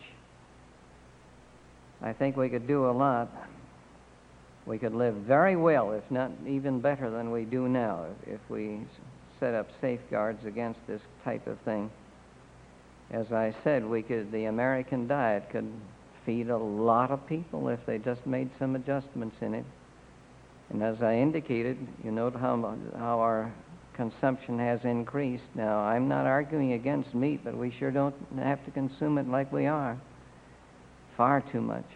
B: I think we could do a lot. We could live very well, if not even better than we do now, if, if we set up safeguards against this type of thing. As I said, we could, the American diet could feed a lot of people if they just made some adjustments in it. And as I indicated, you note how, how our consumption has increased. Now, I'm not arguing against meat, but we sure don't have to consume it like we are. Far too much.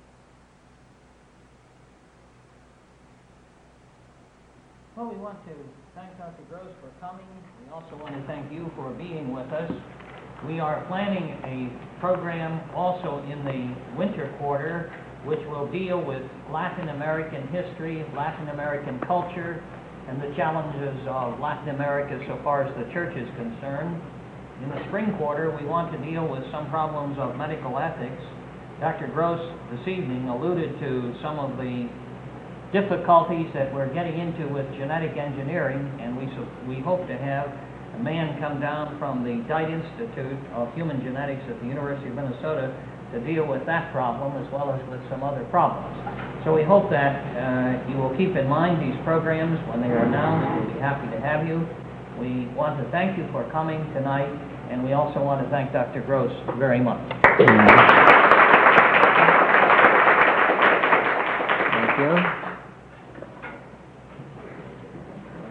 A: Well, we want to thank Doctor Gross for coming. We also want to thank you for being with us. We are planning a program also in the winter quarter, which will deal with Latin American history, Latin American culture, and the challenges of Latin America so far as the church is concerned. In the spring quarter, we want to deal with some problems of medical ethics. Doctor Gross this evening alluded to some of the difficulties that we're getting into with genetic engineering, and we, so, we hope to have a man come down from the Dite Institute of Human Genetics at the University of Minnesota to deal with that problem as well as with some other problems. So we hope that uh, you will keep in mind these programs when they are announced. We'll be happy to have you. We want to thank you for coming tonight, and we also want to thank Doctor Gross very much.